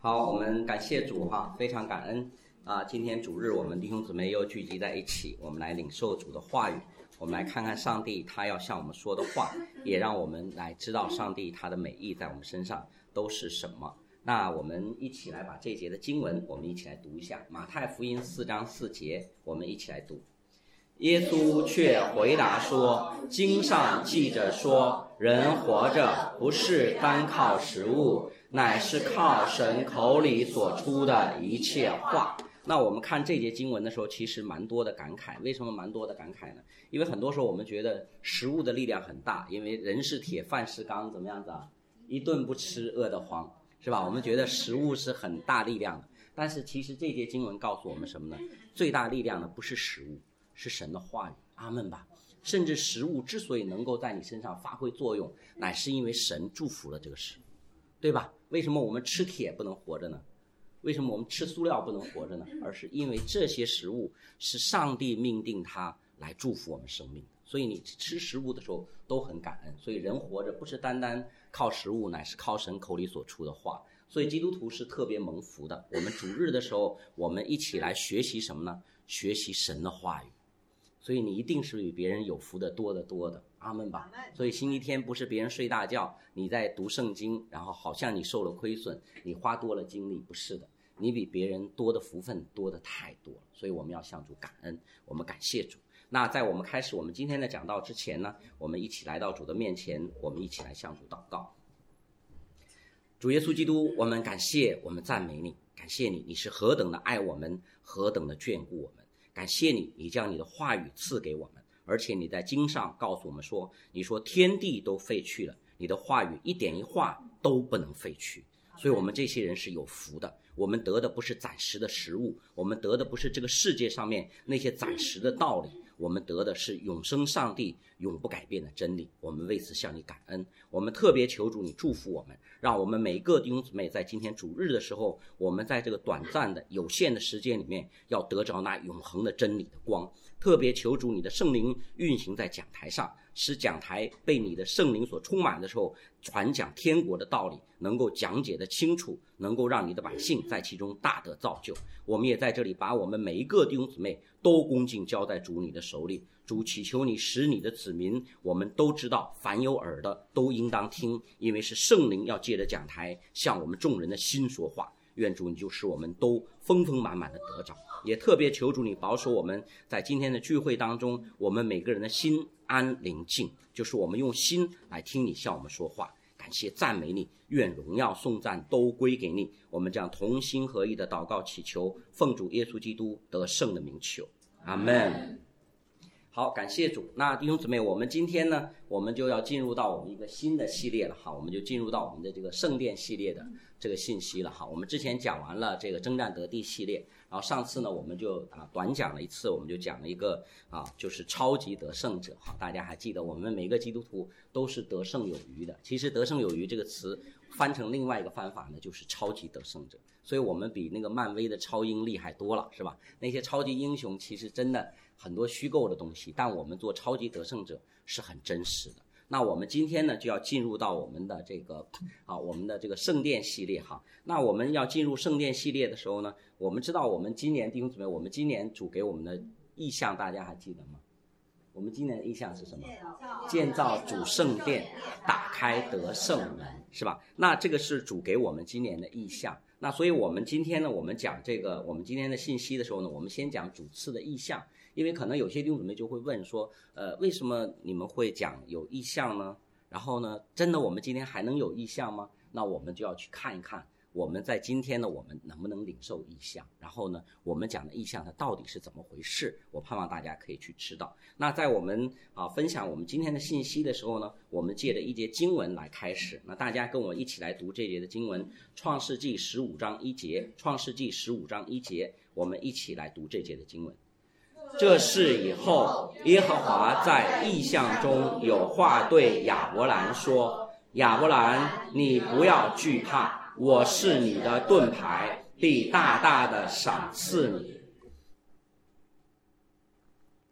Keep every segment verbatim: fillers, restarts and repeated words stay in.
好，我们感谢主哈，非常感恩啊！今天主日我们弟兄姊妹又聚集在一起，我们来领受主的话语，我们来看看上帝他要向我们说的话，也让我们来知道上帝他的美意在我们身上都是什么。那我们一起来把这节的经文我们一起来读一下，马太福音四章四节，我们一起来读。耶稣却回答说，经上记着说，人活着不是单靠食物，乃是靠神口里所出的一切话。那我们看这节经文的时候，其实蛮多的感慨。为什么蛮多的感慨呢？因为很多时候我们觉得食物的力量很大，因为人是铁，饭是钢，怎么样子啊？一顿不吃饿得慌，是吧？我们觉得食物是很大力量的，但是其实这节经文告诉我们什么呢？最大力量的不是食物，是神的话语。阿们吧。甚至食物之所以能够在你身上发挥作用，乃是因为神祝福了这个食物，对吧？为什么我们吃铁不能活着呢？为什么我们吃塑料不能活着呢？而是因为这些食物是上帝命定它来祝福我们生命的。所以你吃食物的时候都很感恩。所以人活着不是单单靠食物，乃是靠神口里所出的话。所以基督徒是特别蒙福的。我们主日的时候，我们一起来学习什么呢？学习神的话语。所以你一定是比别人有福的多得多的，阿们吧。所以星期天不是别人睡大觉，你在读圣经，然后好像你受了亏损，你花多了精力，不是的，你比别人多的福分多的太多了。所以我们要向主感恩，我们感谢主。那在我们开始我们今天的讲道之前呢，我们一起来到主的面前，我们一起来向主祷告。主耶稣基督，我们感谢，我们赞美你，感谢你，你是何等的爱我们，何等的眷顾我们。感谢你，你将你的话语赐给我们，而且你在经上告诉我们说，你说天地都废去了，你的话语一点一画都不能废去。所以我们这些人是有福的，我们得的不是暂时的食物，我们得的不是这个世界上面那些暂时的道理，我们得的是永生上帝永不改变的真理。我们为此向你感恩，我们特别求主你祝福我们，让我们每一个弟兄姊妹在今天主日的时候，我们在这个短暂的有限的时间里面要得着那永恒的真理的光。特别求主你的圣灵运行在讲台上，使讲台被你的圣灵所充满的时候，传讲天国的道理能够讲解得清楚，能够让你的百姓在其中大得造就。我们也在这里把我们每一个弟兄姊妹都恭敬交在主你的手里。主，祈求你使你的子民，我们都知道凡有耳的都应当听，因为是圣灵要借着讲台向我们众人的心说话。愿主你就使我们都丰丰满满的得着。也特别求主你保守我们在今天的聚会当中，我们每个人的心安宁静，就是我们用心来听你向我们说话。感谢赞美你，愿荣耀颂赞都归给你。我们这样同心合意的祷告祈求，奉主耶稣基督得胜的名求，阿们。好，感谢主。那弟兄姊妹，我们今天呢，我们就要进入到我们一个新的系列了哈，我们就进入到我们的这个圣殿系列的这个信息了哈。我们之前讲完了这个征战得地系列，然后上次呢，我们就啊短讲了一次，我们就讲了一个啊就是超级得胜者哈。大家还记得我们每个基督徒都是得胜有余的。其实得胜有余这个词翻成另外一个翻法呢，就是超级得胜者。所以我们比那个漫威的超英厉害多了，是吧？那些超级英雄其实真的很多虚构的东西，但我们做超级得胜者是很真实的。那我们今天呢，就要进入到我们的这个啊，我们的这个圣殿系列哈。那我们要进入圣殿系列的时候呢，我们知道我们今年弟兄姊妹，我们今年主给我们的意向，大家还记得吗？我们今年的意向是什么？建造主圣殿，打开得胜门，是吧？那这个是主给我们今年的意向。那所以我们今天呢，我们讲这个我们今天的信息的时候呢，我们先讲主赐的意向。因为可能有些弟兄姊妹就会问说，呃，为什么你们会讲有意向呢？然后呢，真的我们今天还能有意向吗？那我们就要去看一看，我们在今天呢，我们能不能领受意向？然后呢，我们讲的意向它到底是怎么回事？我盼望大家可以去知道。那在我们啊分享我们今天的信息的时候呢，我们借着一节经文来开始。那大家跟我一起来读这节的经文，创世纪十五章一节，创世纪十五章一节，我们一起来读这节的经文。这事以后，耶和华在异象中有话对亚伯兰说，亚伯兰，你不要惧怕，我是你的盾牌，必大大的赏赐你。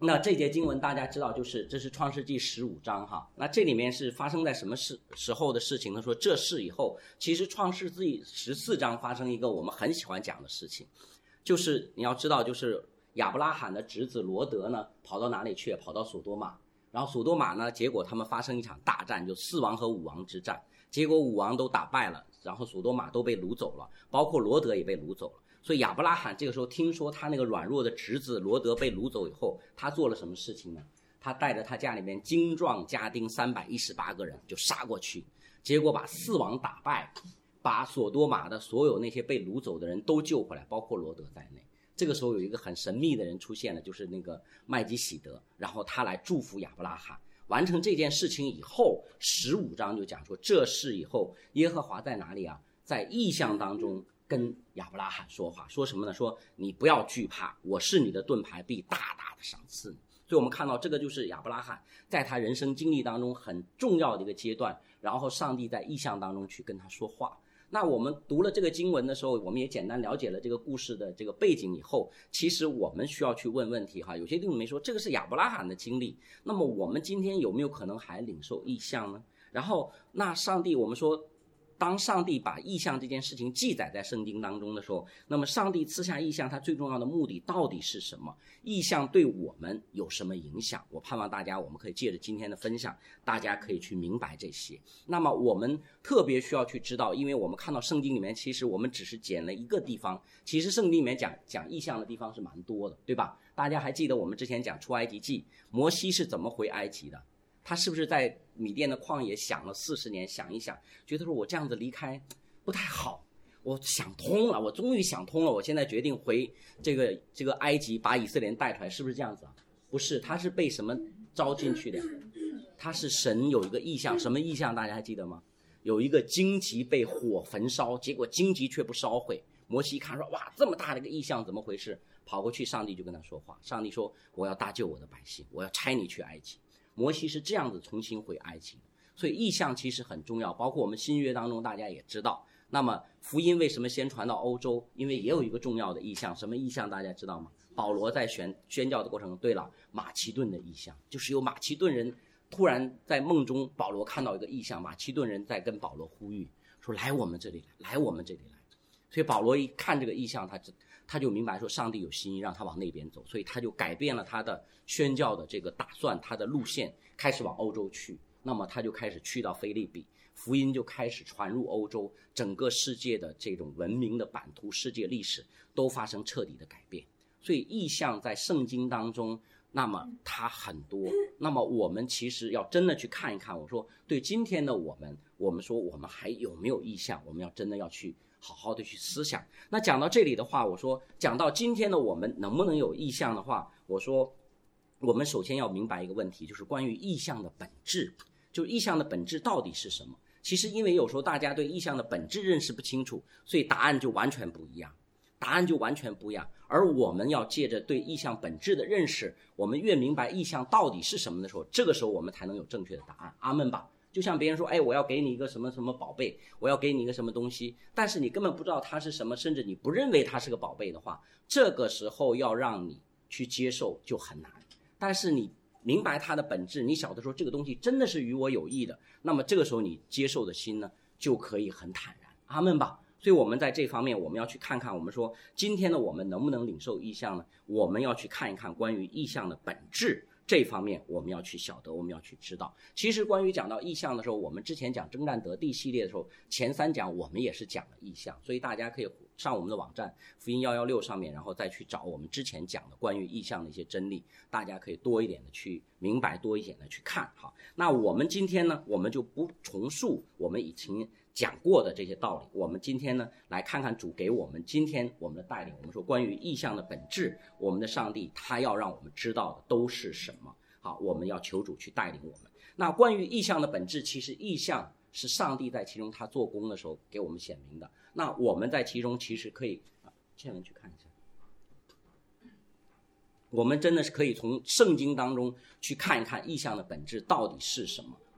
那这节经文大家知道，就是这是创世纪十五章哈。那这里面是发生在什么时时候的事情呢？说这事以后，其实创世纪十四章发生一个我们很喜欢讲的事情，就是你要知道，就是亚伯拉罕的侄子罗德呢跑到哪里去？跑到索多玛。然后索多玛呢，结果他们发生一场大战，就四王和五王之战。结果五王都打败了，然后索多玛都被掳走了，包括罗德也被掳走了。所以亚伯拉罕这个时候听说他那个软弱的侄子罗德被掳走以后，他做了什么事情呢？他带着他家里面精壮家丁三百一十八个人就杀过去，结果把四王打败，把索多玛的所有那些被掳走的人都救回来，包括罗德在内。这个时候有一个很神秘的人出现了，就是那个麦基喜德，然后他来祝福亚伯拉罕。完成这件事情以后，十五章就讲说这事以后，耶和华在哪里啊？在异象当中跟亚伯拉罕说话，说什么呢？说你不要惧怕，我是你的盾牌，必大大的赏赐你。所以我们看到这个就是亚伯拉罕在他人生经历当中很重要的一个阶段，然后上帝在异象当中去跟他说话。那我们读了这个经文的时候，我们也简单了解了这个故事的这个背景以后，其实我们需要去问问题哈。有些弟兄没说这个是亚伯拉罕的经历，那么我们今天有没有可能还领受异象呢？然后那上帝，我们说当上帝把异象这件事情记载在圣经当中的时候，那么上帝赐下异象，它最重要的目的到底是什么？异象对我们有什么影响？我盼望大家我们可以借着今天的分享，大家可以去明白这些。那么我们特别需要去知道，因为我们看到圣经里面其实我们只是捡了一个地方，其实圣经里面讲讲异象的地方是蛮多的，对吧？大家还记得我们之前讲出埃及记，摩西是怎么回埃及的？他是不是在米甸的旷野想了四十年，想一想，觉得说我这样子离开不太好，我想通了，我终于想通了，我现在决定回这个这个埃及，把以色列人带出来，是不是这样子啊？不是，他是被什么招进去的？他是神有一个异象，什么异象？大家还记得吗？有一个荆棘被火焚烧，结果荆棘却不烧毁。摩西一看说，哇，这么大的一个异象，怎么回事？跑过去，上帝就跟他说话。上帝说，我要搭救我的百姓，我要差你去埃及。摩西是这样子重新回埃及的。所以异象其实很重要，包括我们新约当中大家也知道。那么福音为什么先传到欧洲？因为也有一个重要的异象，什么异象大家知道吗？保罗在宣宣教的过程中，对了，马其顿的异象，就是有马其顿人突然在梦中，保罗看到一个异象，马其顿人在跟保罗呼吁说，来我们这里来，来我们这里来。所以保罗一看这个异象，他他就明白说上帝有心意让他往那边走，所以他就改变了他的宣教的这个打算，他的路线开始往欧洲去。那么他就开始去到腓立比，福音就开始传入欧洲，整个世界的这种文明的版图，世界历史都发生彻底的改变。所以异象在圣经当中，那么它很多。那么我们其实要真的去看一看，我说对今天的我们，我们说我们还有没有异象，我们要真的要去好好的去思想。那讲到这里的话，我说讲到今天的我们能不能有异象的话，我说我们首先要明白一个问题，就是关于异象的本质，就是异象的本质到底是什么。其实因为有时候大家对异象的本质认识不清楚，所以答案就完全不一样，答案就完全不一样。而我们要借着对异象本质的认识，我们越明白异象到底是什么的时候，这个时候我们才能有正确的答案。阿们吧。就像别人说，哎，我要给你一个什么什么宝贝，我要给你一个什么东西，但是你根本不知道它是什么，甚至你不认为它是个宝贝的话，这个时候要让你去接受就很难。但是你明白它的本质，你晓得说这个东西真的是与我有益的，那么这个时候你接受的心呢就可以很坦然。阿们吧。所以我们在这方面我们要去看看，我们说今天的我们能不能领受异象呢？我们要去看一看关于异象的本质，这方面我们要去晓得，我们要去知道。其实关于讲到异象的时候，我们之前讲征战得地系列的时候，前三讲我们也是讲了异象，所以大家可以上我们的网站福音一一六上面，然后再去找我们之前讲的关于异象的一些真理，大家可以多一点的去明白，多一点的去看。好，那我们今天呢，我们就不重述我们以前讲过的这些道理，我们今天呢来看看主给我们今天我们的带领。我们说关于异象的本质，我们的上帝他要让我们知道的都是什么。好，我们要求主去带领我们。那关于异象的本质，其实异象是上帝在其中他做工的时候给我们显明的。那我们在其中其实可以啊，倩文去看一下，我们真的是可以从圣经当中去看一看异象的本质到底是什么。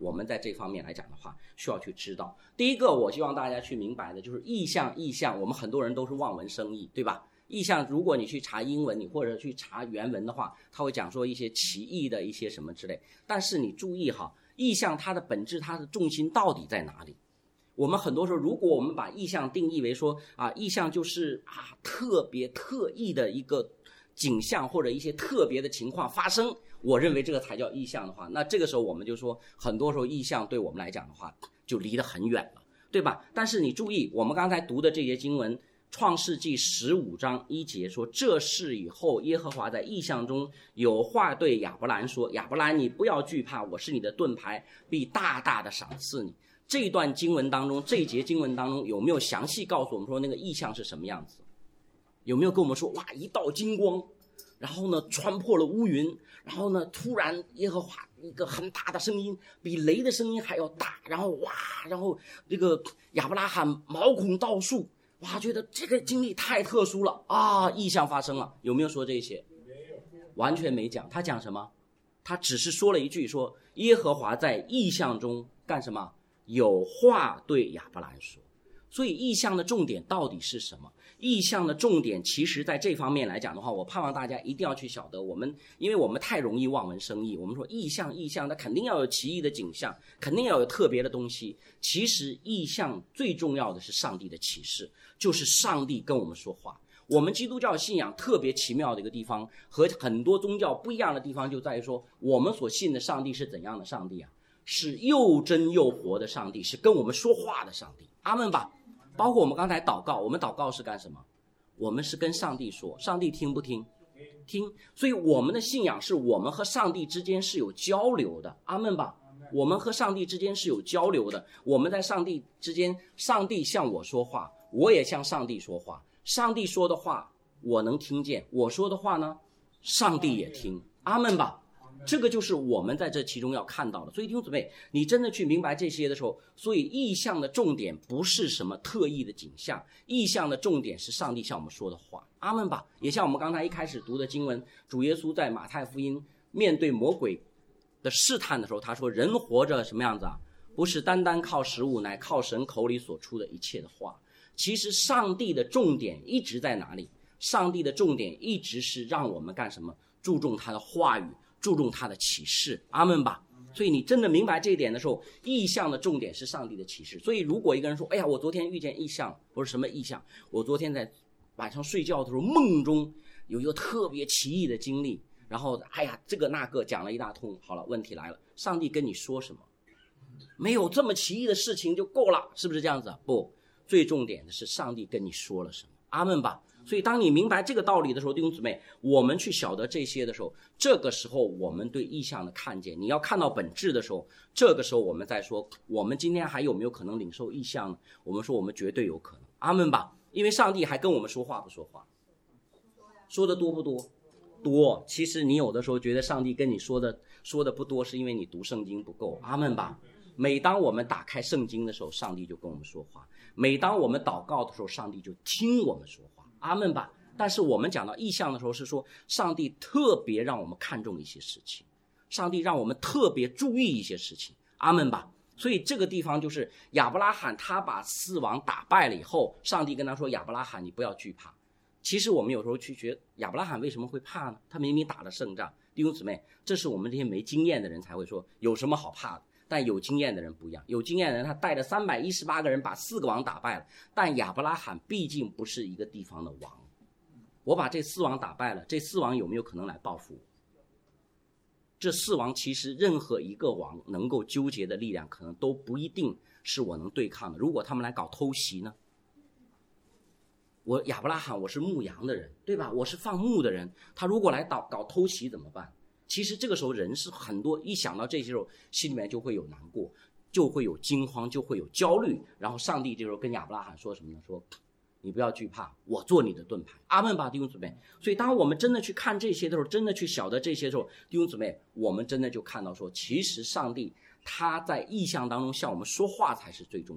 我们在这方面来讲的话需要去知道。第一个我希望大家去明白的就是意象，意象我们很多人都是望文生义，对吧？意象如果你去查英文，你或者去查原文的话，他会讲说一些奇异的一些什么之类，但是你注意哈，意象它的本质，它的重心到底在哪里？我们很多时候如果我们把意象定义为说啊，意象就是啊特别特异的一个景象或者一些特别的情况发生，我认为这个才叫意象的话，那这个时候我们就说很多时候意象对我们来讲的话就离得很远了，对吧？但是你注意我们刚才读的这些经文，创世纪十五章一节说，这事以后耶和华在意象中有话对亚伯兰说，亚伯兰你不要惧怕，我是你的盾牌，必大大的赏赐你。这一段经文当中，这一节经文当中有没有详细告诉我们说那个意象是什么样子？有没有跟我们说哇一道金光，然后呢穿破了乌云，然后呢突然耶和华一个很大的声音，比雷的声音还要大，然后哇，然后这个亚伯拉罕毛孔倒竖，哇，觉得这个经历太特殊了啊，异象发生了。有没有说这些？完全没讲。他讲什么？他只是说了一句，说耶和华在异象中干什么？有话对亚伯兰说。所以异象的重点到底是什么？异象的重点其实在这方面来讲的话，我盼望大家一定要去晓得，我们因为我们太容易望文生义，我们说异象异象，那肯定要有奇异的景象，肯定要有特别的东西。其实异象最重要的是上帝的启示，就是上帝跟我们说话。我们基督教信仰特别奇妙的一个地方，和很多宗教不一样的地方就在于说，我们所信的上帝是怎样的上帝啊？是又真又活的上帝，是跟我们说话的上帝。阿们吧。包括我们刚才祷告，我们祷告是干什么？我们是跟上帝说，上帝听不听？听。所以我们的信仰是我们和上帝之间是有交流的。阿们吧。我们和上帝之间是有交流的，我们在上帝之间，上帝向我说话，我也向上帝说话，上帝说的话我能听见，我说的话呢上帝也听。阿们吧。这个就是我们在这其中要看到的。所以弟兄姊妹，你真的去明白这些的时候，所以异象的重点不是什么特异的景象，异象的重点是上帝向我们说的话。阿们吧。也像我们刚才一开始读的经文，主耶稣在马太福音面对魔鬼的试探的时候，他说人活着什么样子啊？不是单单靠食物，乃靠神口里所出的一切的话。其实上帝的重点一直在哪里？上帝的重点一直是让我们干什么？注重他的话语，注重他的启示。阿们吧。所以你真的明白这一点的时候，异象的重点是上帝的启示。所以如果一个人说，哎呀，我昨天遇见异象，不是什么异象，我昨天在晚上睡觉的时候梦中有一个特别奇异的经历，然后哎呀这个那个讲了一大通。好了，问题来了，上帝跟你说什么？没有这么奇异的事情就够了，是不是这样子？不，最重点的是上帝跟你说了什么。阿们吧。所以当你明白这个道理的时候，弟兄姊妹，我们去晓得这些的时候，这个时候我们对异象的看见，你要看到本质的时候，这个时候我们再说我们今天还有没有可能领受异象呢？我们说我们绝对有可能。阿们吧。因为上帝还跟我们说话不说话？说的多不多？多。其实你有的时候觉得上帝跟你说的说的不多，是因为你读圣经不够。阿们吧。每当我们打开圣经的时候，上帝就跟我们说话，每当我们祷告的时候，上帝就听我们说话。阿们吧。但是我们讲到异象的时候，是说上帝特别让我们看重一些事情，上帝让我们特别注意一些事情。阿们吧。所以这个地方就是亚伯拉罕他把四王打败了以后，上帝跟他说，亚伯拉罕你不要惧怕。其实我们有时候去觉得亚伯拉罕为什么会怕呢？他明明打了胜仗。弟兄姊妹，这是我们这些没经验的人才会说有什么好怕的。但有经验的人不一样，有经验的人他带着三百一十八个人把四个王打败了，但亚伯拉罕毕竟不是一个地方的王。我把这四王打败了，这四王有没有可能来报复我？这四王其实任何一个王能够纠结的力量可能都不一定是我能对抗的。如果他们来搞偷袭呢？我亚伯拉罕我是牧羊的人，对吧？我是放牧的人，他如果来搞搞偷袭怎么办？其实这个时候人是很多，一想到这些时候心里面就会有难过，就会有惊慌，就会有焦虑。然后上帝这时候跟亚伯拉罕说什么呢？说你不要惧怕，我做你的盾牌。阿们吧，弟兄姊妹。所以当我们真的去看这些的时候，真的去晓得这些的时候，弟兄姊妹，我们真的就看到说，其实上帝他在异象当中向我们说话才是最重要的。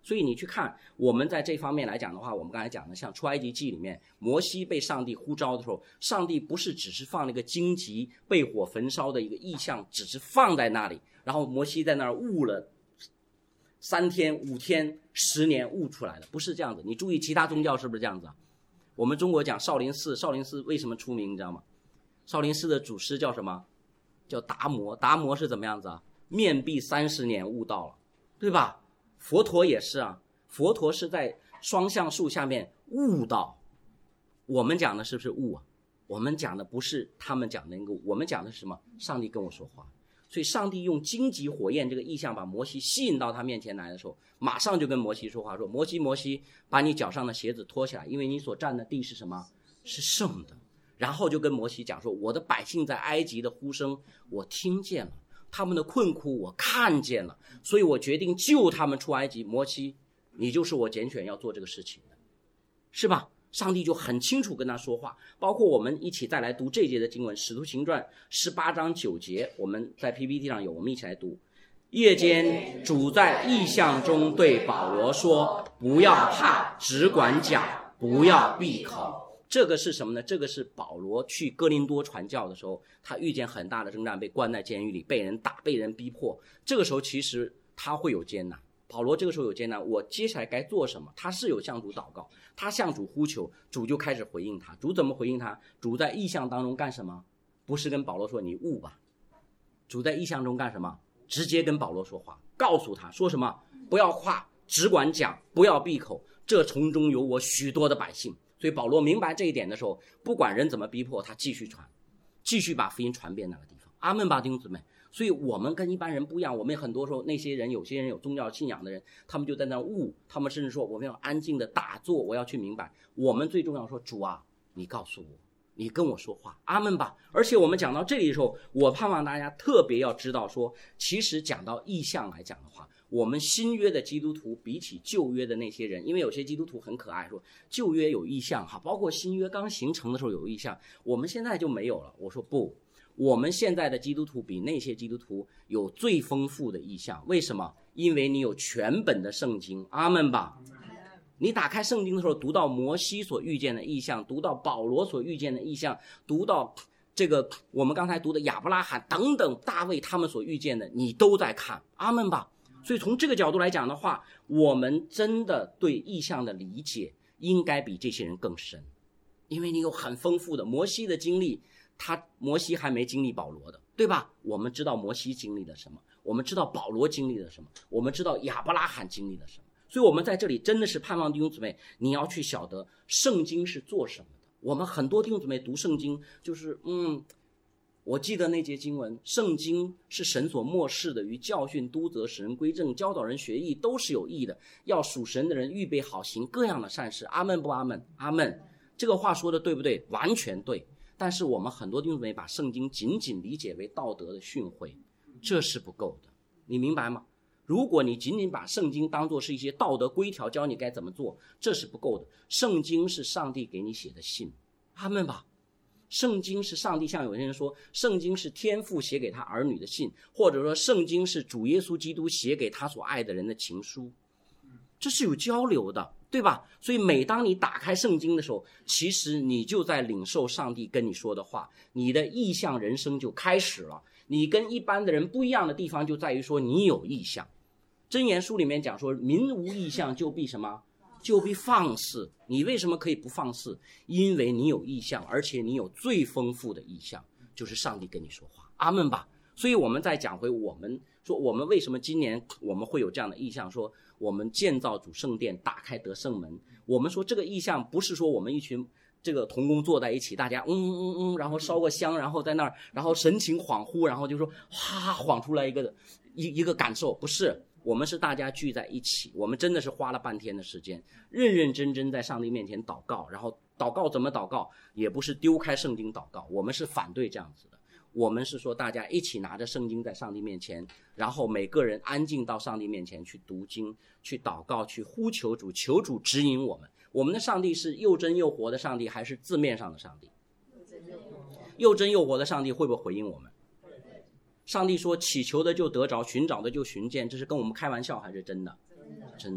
所以你去看我们在这方面来讲的话，我们刚才讲的像出埃及记里面，摩西被上帝呼召的时候，上帝不是只是放那个荆棘被火焚烧的一个意象，只是放在那里，然后摩西在那儿悟了三天五天十年悟出来了，不是这样子。你注意其他宗教是不是这样子啊？我们中国讲少林寺，少林寺为什么出名你知道吗？少林寺的祖师叫什么？叫达摩。达摩是怎么样子啊？面壁三十年悟道了，对吧？佛陀也是啊，佛陀是在双橡树下面悟道。我们讲的是不是悟啊？我们讲的不是他们讲的那个悟，我们讲的是什么？上帝跟我说话。所以上帝用荆棘火焰这个意象把摩西吸引到他面前来的时候，马上就跟摩西说话，说摩西摩西，把你脚上的鞋子脱下来，因为你所站的地是什么？是圣的。然后就跟摩西讲说，我的百姓在埃及的呼声我听见了，他们的困苦我看见了，所以我决定救他们出埃及。摩西，你就是我拣选要做这个事情的，是吧？上帝就很清楚跟他说话。包括我们一起再来读这节的经文，使徒行传十八章九节，我们在 P P T 上有，我们一起来读。夜间主在异象中对保罗说，不要怕，只管讲，不要闭口。这个是什么呢？这个是保罗去哥林多传教的时候，他遇见很大的征战，被关在监狱里，被人打，被人逼迫。这个时候其实他会有艰难，保罗这个时候有艰难，我接下来该做什么？他是有向主祷告，他向主呼求，主就开始回应他。主怎么回应他？主在异象当中干什么？不是跟保罗说你悟吧，主在异象中干什么？直接跟保罗说话，告诉他说什么？不要夸，只管讲，不要闭口，这从中有我许多的百姓。所以保罗明白这一点的时候，不管人怎么逼迫，他继续传，继续把福音传遍那个地方。阿们吧，弟兄姊妹。所以我们跟一般人不一样，我们很多时候那些人，有些人有宗教信仰的人，他们就在那悟，他们甚至说我们要安静的打坐，我要去明白。我们最重要说，主啊，你告诉我，你跟我说话。阿们吧。而且我们讲到这里的时候，我盼望大家特别要知道说，其实讲到异象来讲的话，我们新约的基督徒比起旧约的那些人，因为有些基督徒很可爱，说旧约有异象哈，包括新约刚形成的时候有异象，我们现在就没有了。我说不，我们现在的基督徒比那些基督徒有最丰富的异象。为什么？因为你有全本的圣经。阿们吧。你打开圣经的时候，读到摩西所遇见的异象，读到保罗所遇见的异象，读到这个我们刚才读的亚伯拉罕等等大卫他们所遇见的，你都在看。阿们吧。所以从这个角度来讲的话，我们真的对异象的理解应该比这些人更深，因为你有很丰富的摩西的经历，他摩西还没经历保罗的，对吧？我们知道摩西经历了什么，我们知道保罗经历了什么，我们知道亚伯拉罕经历了什么。所以我们在这里真的是盼望弟兄姊妹，你要去晓得圣经是做什么的。我们很多弟兄姊妹读圣经就是嗯我记得那节经文，圣经是神所默示的，于教训、督责、使人归正、教导人学义，都是有益的，要属神的人预备好行各样的善事。阿们不阿们？阿们。这个话说的对不对？完全对。但是我们很多弟兄姊妹把圣经仅仅理解为道德的训诲，这是不够的，你明白吗？如果你仅仅把圣经当作是一些道德规条教你该怎么做，这是不够的。圣经是上帝给你写的信。阿们吧。圣经是上帝，像有些人说圣经是天父写给他儿女的信，或者说圣经是主耶稣基督写给他所爱的人的情书，这是有交流的，对吧？所以每当你打开圣经的时候，其实你就在领受上帝跟你说的话，你的异象人生就开始了。你跟一般的人不一样的地方就在于说你有异象。箴言书里面讲说，民无异象就必什么？就必放肆。你为什么可以不放肆？因为你有异象，而且你有最丰富的异象，就是上帝跟你说话。阿们吧。所以我们再讲回我们说，我们为什么今年我们会有这样的异象，说我们建造主圣殿，打开得胜门。我们说这个异象不是说我们一群这个同工坐在一起，大家嗯嗯嗯，然后烧个香，然后在那儿，然后神情恍惚，然后就说哈晃出来一个一一个感受，不是。我们是大家聚在一起，我们真的是花了半天的时间，认认真真在上帝面前祷告。然后祷告怎么祷告？也不是丢开圣经祷告，我们是反对这样子的。我们是说大家一起拿着圣经在上帝面前，然后每个人安静到上帝面前去读经，去祷告，去呼求主，求主指引我们。我们的上帝是又真又活的上帝，还是字面上的上帝？又真又活的上帝会不会回应我们？上帝说祈求的就得着，寻找的就寻见，这是跟我们开玩笑还是真的？真的。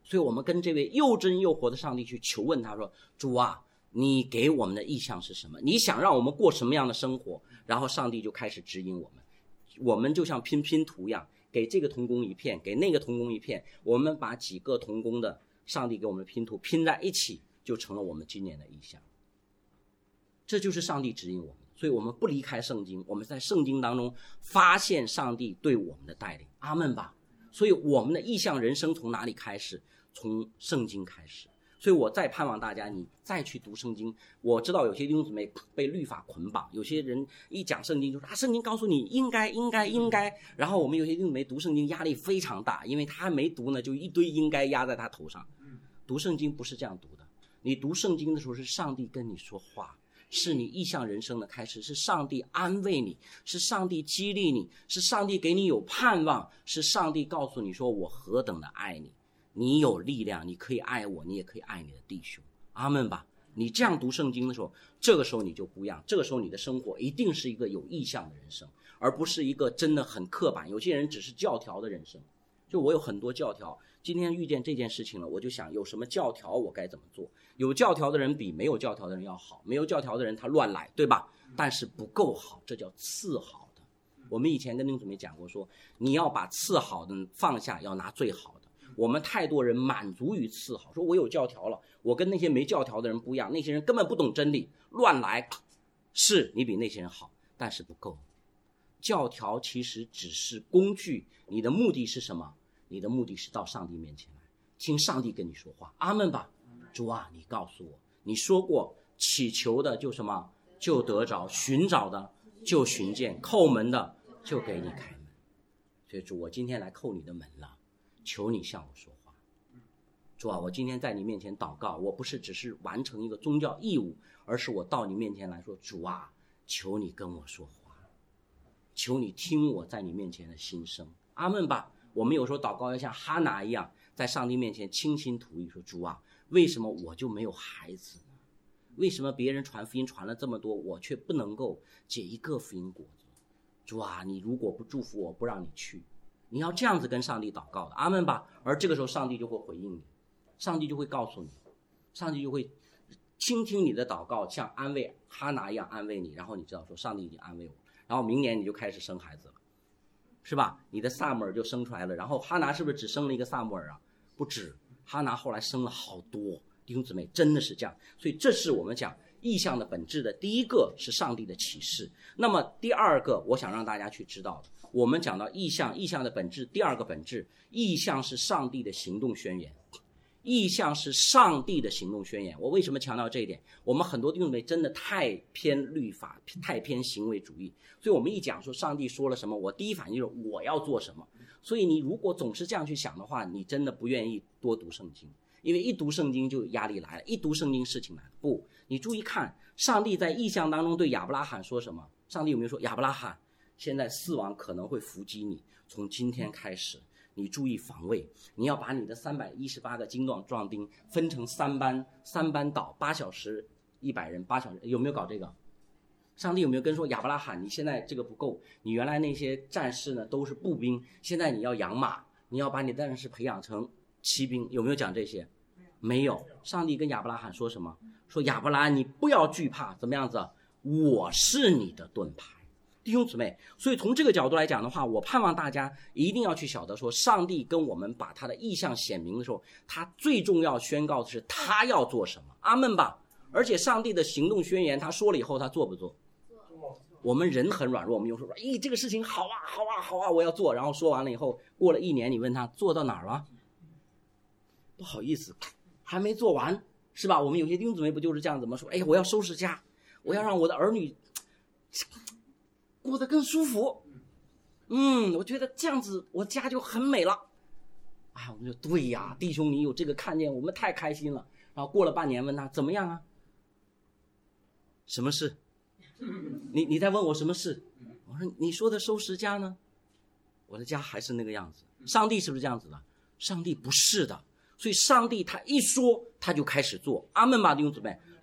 所以我们跟这位又真又活的上帝去求问他说，主啊，你给我们的意向是什么？你想让我们过什么样的生活？然后上帝就开始指引我们，我们就像拼拼图一样，给这个同工一片，给那个同工一片，我们把几个同工的上帝给我们的拼图拼在一起，就成了我们今年的意向。这就是上帝指引我们，所以我们不离开圣经，我们在圣经当中发现上帝对我们的带领。阿们吧。所以我们的意向人生从哪里开始？从圣经开始。所以我再盼望大家你再去读圣经。我知道有些弟兄姊妹被律法捆绑，有些人一讲圣经就说啊，圣经告诉你应该应该应该，然后我们有些弟兄姊妹读圣经压力非常大，因为他还没读呢，就一堆应该压在他头上。读圣经不是这样读的，你读圣经的时候是上帝跟你说话，是你意向人生的开始，是上帝安慰你，是上帝激励你，是上帝给你有盼望，是上帝告诉你说我何等的爱你，你有力量，你可以爱我，你也可以爱你的弟兄。阿们吧。你这样读圣经的时候，这个时候你就不一样，这个时候你的生活一定是一个有意向的人生，而不是一个真的很刻板，有些人只是教条的人生。就我有很多教条，今天遇见这件事情了，我就想有什么教条我该怎么做。有教条的人比没有教条的人要好，没有教条的人他乱来，对吧？但是不够好，这叫次好的。我们以前跟弟兄姊妹讲过说，你要把次好的放下，要拿最好的。我们太多人满足于次好，说我有教条了，我跟那些没教条的人不一样，那些人根本不懂真理，乱来。是你比那些人好，但是不够。教条其实只是工具，你的目的是什么？你的目的是到上帝面前来，听上帝跟你说话。阿们吧。主啊，你告诉我，你说过祈求的就什么就得着，寻找的就寻见，叩门的就给你开门。所以主，我今天来叩你的门了，求你向我说话。主啊，我今天在你面前祷告，我不是只是完成一个宗教义务，而是我到你面前来说，主啊，求你跟我说话，求你听我在你面前的心声。阿们吧。我们有时候祷告要像哈拿一样，在上帝面前倾心吐意，说主啊，为什么我就没有孩子呢？为什么别人传福音传了这么多，我却不能够结一个福音果子？主啊，你如果不祝福我，不让你去，你要这样子跟上帝祷告的。阿们吧。而这个时候上帝就会回应你，上帝就会告诉你，上帝就会倾听你的祷告，像安慰哈拿一样安慰你，然后你知道说上帝已经安慰我，然后明年你就开始生孩子了，是吧？你的撒母耳就生出来了。然后哈拿是不是只生了一个撒母耳啊？不止，哈拿后来生了好多。弟兄姊妹，真的是这样。所以这是我们讲意象的本质的第一个，是上帝的启示。那么第二个我想让大家去知道的，我们讲到意象，意象的本质，第二个本质，意象是上帝的行动宣言。意象是上帝的行动宣言。我为什么强调这一点？我们很多弟兄姊妹真的太偏律法，太偏行为主义，所以我们一讲说上帝说了什么，我第一反应就是我要做什么。所以你如果总是这样去想的话，你真的不愿意多读圣经，因为一读圣经就压力来了，一读圣经事情来了。不，你注意看，上帝在意象当中对亚伯拉罕说什么？上帝有没有说，亚伯拉罕，现在四王可能会伏击你，从今天开始你注意防卫，你要把你的三百一十八个精壮壮丁分成三班，三班倒，八小时一百人，八小时，有没有搞这个？上帝有没有跟说，亚伯拉罕，你现在这个不够，你原来那些战士呢都是步兵，现在你要养马，你要把你的战士培养成骑兵，有没有讲这些？没有。上帝跟亚伯拉罕说什么？说亚伯拉罕，你不要惧怕，怎么样子？我是你的盾牌。弟兄姊妹，所以从这个角度来讲的话，我盼望大家一定要去晓得说，上帝跟我们把他的意象显明的时候，他最重要宣告的是他要做什么。阿们吧。而且上帝的行动宣言他说了以后，他做不做？我们人很软弱，我们有时候说，咦，这个事情好啊好啊好啊，我要做，然后说完了以后，过了一年你问他做到哪儿了，不好意思，还没做完，是吧？我们有些弟兄姊妹不就是这样子吗？说，哎呀，我要收拾家，我要让我的儿女过得更舒服，嗯，我觉得这样子我家就很美了。啊，我们就对呀，弟兄你有这个看见，我们太开心了。然后过了半年问他怎么样啊？什么事？你你在问我什么事？我说你说的收拾家呢？我的家还是那个样子。上帝是不是这样子的？上帝不是的。所以上帝他一说他就开始做。阿们吧，弟兄姊妹，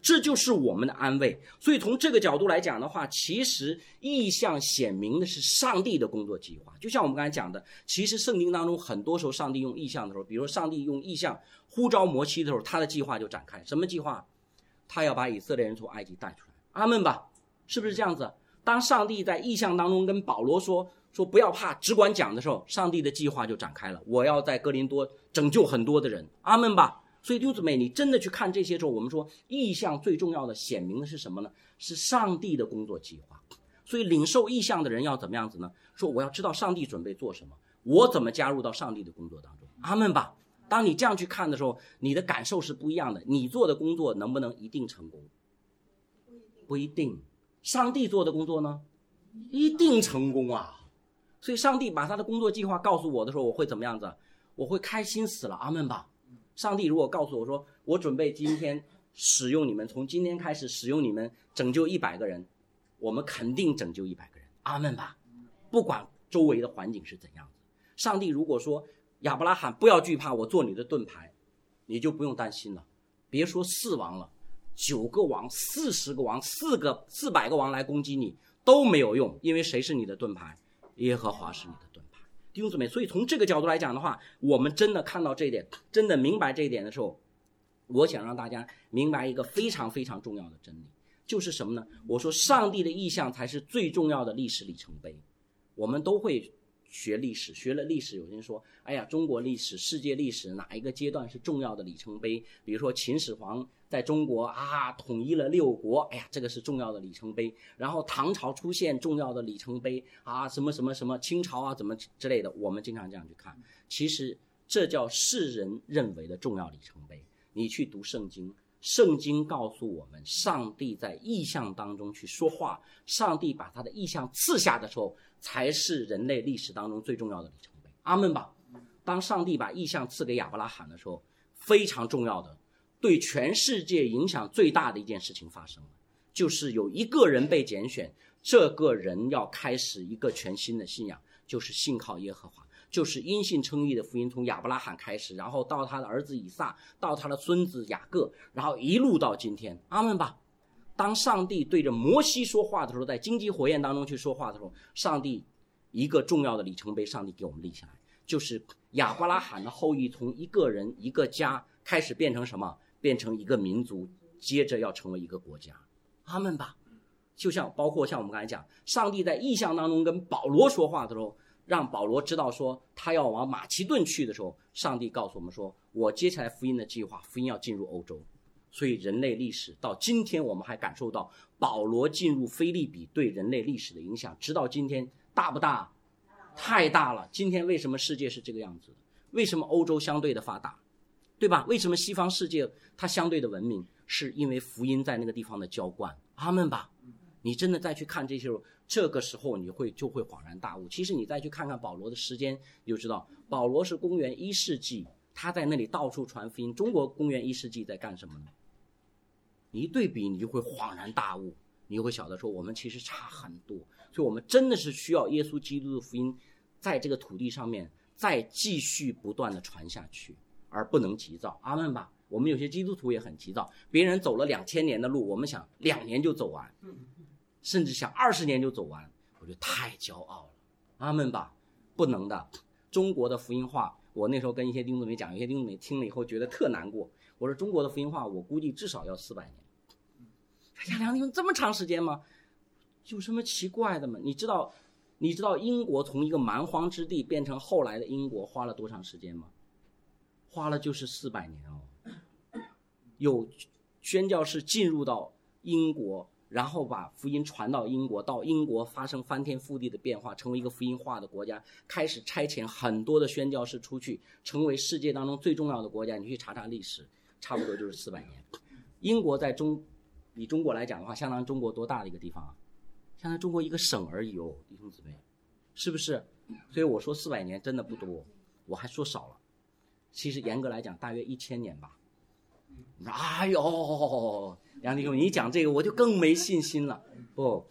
这就是我们的安慰。所以从这个角度来讲的话，其实异象显明的是上帝的工作计划。就像我们刚才讲的，其实圣经当中很多时候上帝用异象的时候，比如上帝用异象呼召摩西的时候，他的计划就展开。什么计划？他要把以色列人从埃及带出来。阿们吧，是不是这样子？当上帝在异象当中跟保罗说说不要怕，只管讲的时候，上帝的计划就展开了。我要在哥林多拯救很多的人。阿们吧。所以弟兄姊妹，你真的去看这些时候，我们说异象最重要的显明的是什么呢？是上帝的工作计划。所以领受异象的人要怎么样子呢？说我要知道上帝准备做什么，我怎么加入到上帝的工作当中。阿们吧。当你这样去看的时候，你的感受是不一样的。你做的工作能不能一定成功？不一定。上帝做的工作呢，一定成功啊。所以上帝把他的工作计划告诉我的时候，我会怎么样子？我会开心死了。阿们吧。上帝如果告诉我说，我准备今天使用你们，从今天开始使用你们拯救一百个人，我们肯定拯救一百个人。阿们吧。不管周围的环境是怎样子。上帝如果说亚伯拉罕不要惧怕，我做你的盾牌，你就不用担心了。别说四王了，九个王、四十个王、四个四百个王来攻击你都没有用，因为谁是你的盾牌？耶和华是你的盾牌。弟兄姊妹，所以从这个角度来讲的话，我们真的看到这一点，真的明白这一点的时候，我想让大家明白一个非常非常重要的真理，就是什么呢？我说上帝的意象才是最重要的历史里程碑。我们都会学历史，学了历史，有人说，哎呀，中国历史、世界历史哪一个阶段是重要的里程碑？比如说秦始皇在中国啊统一了六国，哎呀，这个是重要的里程碑。然后唐朝出现重要的里程碑啊，什么什么什么清朝啊，怎么之类的，我们经常这样去看。其实这叫世人认为的重要里程碑。你去读圣经，圣经告诉我们，上帝在异象当中去说话，上帝把他的异象赐下的时候，才是人类历史当中最重要的里程碑。阿们吧。当上帝把异象赐给亚伯拉罕的时候，非常重要的，对全世界影响最大的一件事情发生了，就是有一个人被拣选，这个人要开始一个全新的信仰，就是信靠耶和华，就是因信称义的福音，从亚伯拉罕开始，然后到他的儿子以撒，到他的孙子雅各，然后一路到今天。阿们吧。当上帝对着摩西说话的时候，在荆棘火焰当中去说话的时候，上帝一个重要的里程碑，上帝给我们立下来，就是亚伯拉罕的后裔从一个人一个家开始变成什么？变成一个民族，接着要成为一个国家。阿们吧。就像包括像我们刚才讲，上帝在异象当中跟保罗说话的时候，让保罗知道说他要往马其顿去的时候，上帝告诉我们说，我接下来福音的计划，福音要进入欧洲。所以人类历史到今天，我们还感受到保罗进入腓立比对人类历史的影响，直到今天大不大？太大了。今天为什么世界是这个样子的？为什么欧洲相对的发达，对吧？为什么西方世界它相对的文明？是因为福音在那个地方的浇灌。阿们吧。你真的再去看这些，这个时候你会就会恍然大悟。其实你再去看看保罗的时间，你就知道保罗是公元一世纪，他在那里到处传福音。中国公元一世纪在干什么呢？你一对比，你就会恍然大悟，你就会晓得说我们其实差很多。所以我们真的是需要耶稣基督的福音在这个土地上面再继续不断的传下去，而不能急躁。阿们吧。我们有些基督徒也很急躁，别人走了两千年的路，我们想两年就走完，甚至想二十年就走完，我觉得太骄傲了。阿们吧。不能的。中国的福音化，我那时候跟一些弟兄姊妹讲，有些弟兄姊妹听了以后觉得特难过。我说中国的福音化，我估计至少要四百年。哎呀，梁弟兄这么长时间吗？有什么奇怪的吗？你知道，你知道英国从一个蛮荒之地变成后来的英国花了多长时间吗？花了就是四百年哦。有宣教士进入到英国，然后把福音传到英国，到英国发生翻天覆地的变化，成为一个福音化的国家，开始差遣很多的宣教士出去，成为世界当中最重要的国家。你去查查历史，差不多就是四百年。英国在中比中国来讲的话，相当于中国多大的一个地方啊？相当于中国一个省而已哦，弟兄姊妹，是不是？所以我说四百年真的不多，我还说少了。其实严格来讲，大约一千年吧。哎呦，梁弟兄，你讲这个我就更没信心了。不，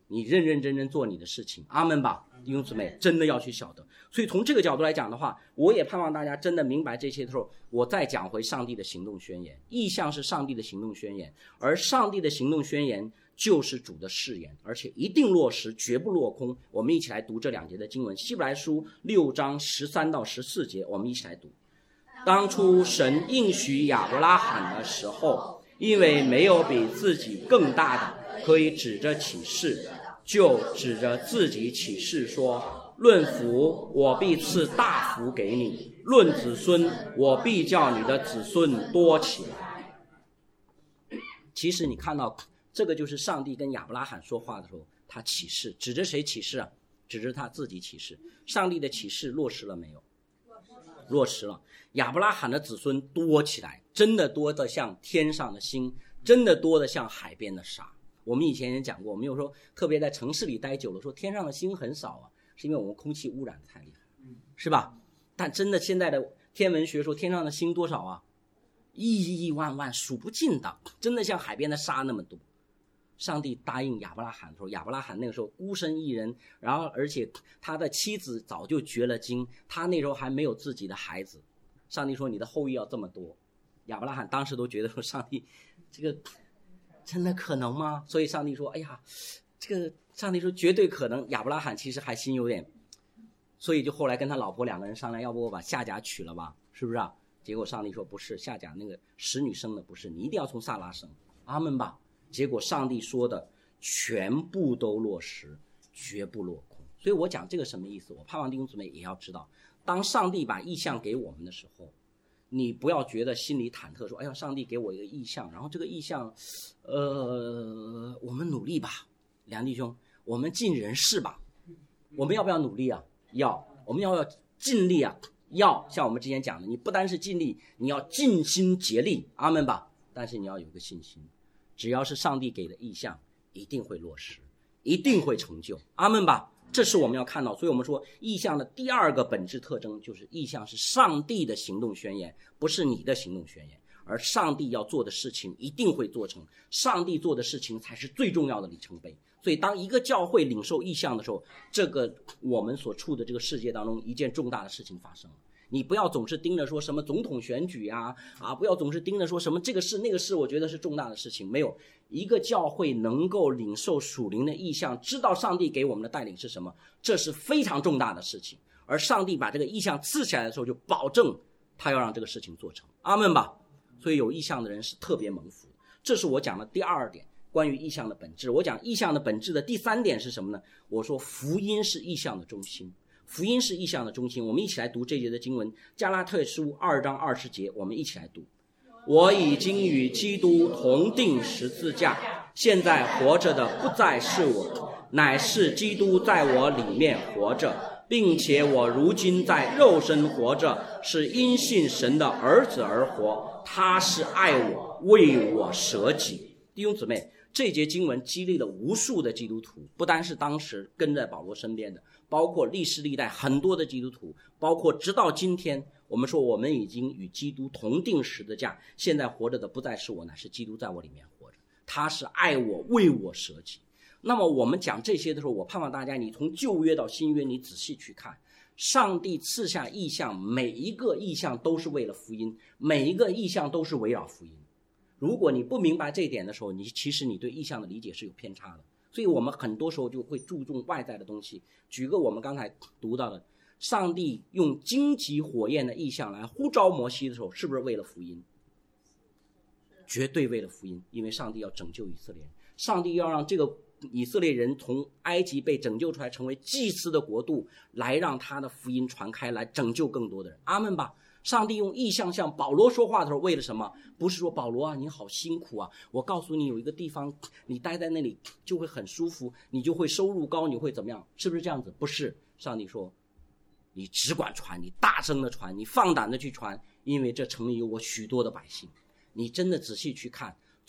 你认认真真做你的事情，阿们吧，弟兄姊妹，真的要去晓得。所以从这个角度来讲的话，我也盼望大家真的明白这些的时候，我再讲回上帝的行动宣言。意象是上帝的行动宣言，而上帝的行动宣言就是主的誓言，而且一定落实，绝不落空。我们一起来读这两节的经文，希伯来书六章十三到十四节，我们一起来读。当初神应许亚伯拉罕的时候，因为没有比自己更大的可以指着起誓，就指着自己起誓说，论福我必赐大福给你，论子孙我必叫你的子孙多起来。其实你看到这个就是上帝跟亚伯拉罕说话的时候，他起誓，指着谁起誓啊？指着他自己起誓。上帝的起誓落实了没有？落实了。亚伯拉罕的子孙多起来，真的多得像天上的星，真的多得像海边的沙。我们以前也讲过，我们有时候特别在城市里待久了，说天上的星很少啊，是因为我们空气污染太厉害，是吧？但真的现在的天文学说天上的星多少啊？亿亿万万数不尽的，真的像海边的沙那么多。上帝答应亚伯拉罕的时候，亚伯拉罕那个时候孤身一人，然后而且他的妻子早就绝了经，他那时候还没有自己的孩子。上帝说你的后裔要这么多，亚伯拉罕当时都觉得说上帝这个真的可能吗？所以上帝说哎呀，这个上帝说绝对可能。亚伯拉罕其实还心有点，所以就后来跟他老婆两个人商量，要不我把夏甲娶了吧，是不是啊？结果上帝说不是，夏甲那个使女生的不是，你一定要从撒拉生，阿们吧。结果上帝说的全部都落实，绝不落空。所以我讲这个什么意思？我盼望弟兄姊妹也要知道，当上帝把意象给我们的时候，你不要觉得心里忐忑，说哎呀，上帝给我一个意象，然后这个意象呃，我们努力吧，梁弟兄，我们尽人事吧。我们要不要努力啊？要。我们要不要尽力啊？要。像我们之前讲的，你不单是尽力，你要尽心竭力，阿们吧。但是你要有个信心，只要是上帝给的意象，一定会落实，一定会成就，阿们吧。这是我们要看到。所以我们说意象的第二个本质特征就是意象是上帝的行动宣言，不是你的行动宣言。而上帝要做的事情一定会做成，上帝做的事情才是最重要的里程碑。所以当一个教会领受意象的时候，这个我们所处的这个世界当中一件重大的事情发生了。你不要总是盯着说什么总统选举啊啊，不要总是盯着说什么这个事那个事，我觉得是重大的事情。没有一个教会能够领受属灵的意象，知道上帝给我们的带领是什么，这是非常重大的事情。而上帝把这个意象赐下来的时候，就保证他要让这个事情做成，阿们吧。所以有意象的人是特别蒙福。这是我讲的第二点，关于意象的本质。我讲意象的本质的第三点是什么呢？我说福音是意象的中心，福音是意象的中心。我们一起来读这节的经文，加拉太书二章二十节，我们一起来读。我已经与基督同定十字架，现在活着的不再是我，乃是基督在我里面活着，并且我如今在肉身活着，是因信神的儿子而活，他是爱我，为我舍己。弟兄姊妹，这节经文激励了无数的基督徒，不单是当时跟在保罗身边的，包括历世历代很多的基督徒，包括直到今天，我们说我们已经与基督同定十字架，现在活着的不再是我，乃是基督在我里面活着，他是爱我，为我舍己。那么我们讲这些的时候，我盼望大家你从旧约到新约，你仔细去看，上帝赐下意象，每一个意象都是为了福音，每一个意象都是围绕福音。如果你不明白这一点的时候，你其实你对意象的理解是有偏差的。所以我们很多时候就会注重外在的东西。举个我们刚才读到的，上帝用荆棘火焰的意象来呼召摩西的时候，是不是为了福音？绝对为了福音，因为上帝要拯救以色列人，上帝要让这个以色列人从埃及被拯救出来，成为祭司的国度，来让他的福音传开，来拯救更多的人，阿们吧。上帝用意象向保罗说话的时候，为了什么？不是说保罗啊，你好辛苦啊，我告诉你有一个地方你待在那里就会很舒服，你就会收入高，你会怎么样，是不是这样子？不是，上帝说你只管传，你大声的传，你放胆的去传，因为这城里有我许多的百姓。你真的仔细去看，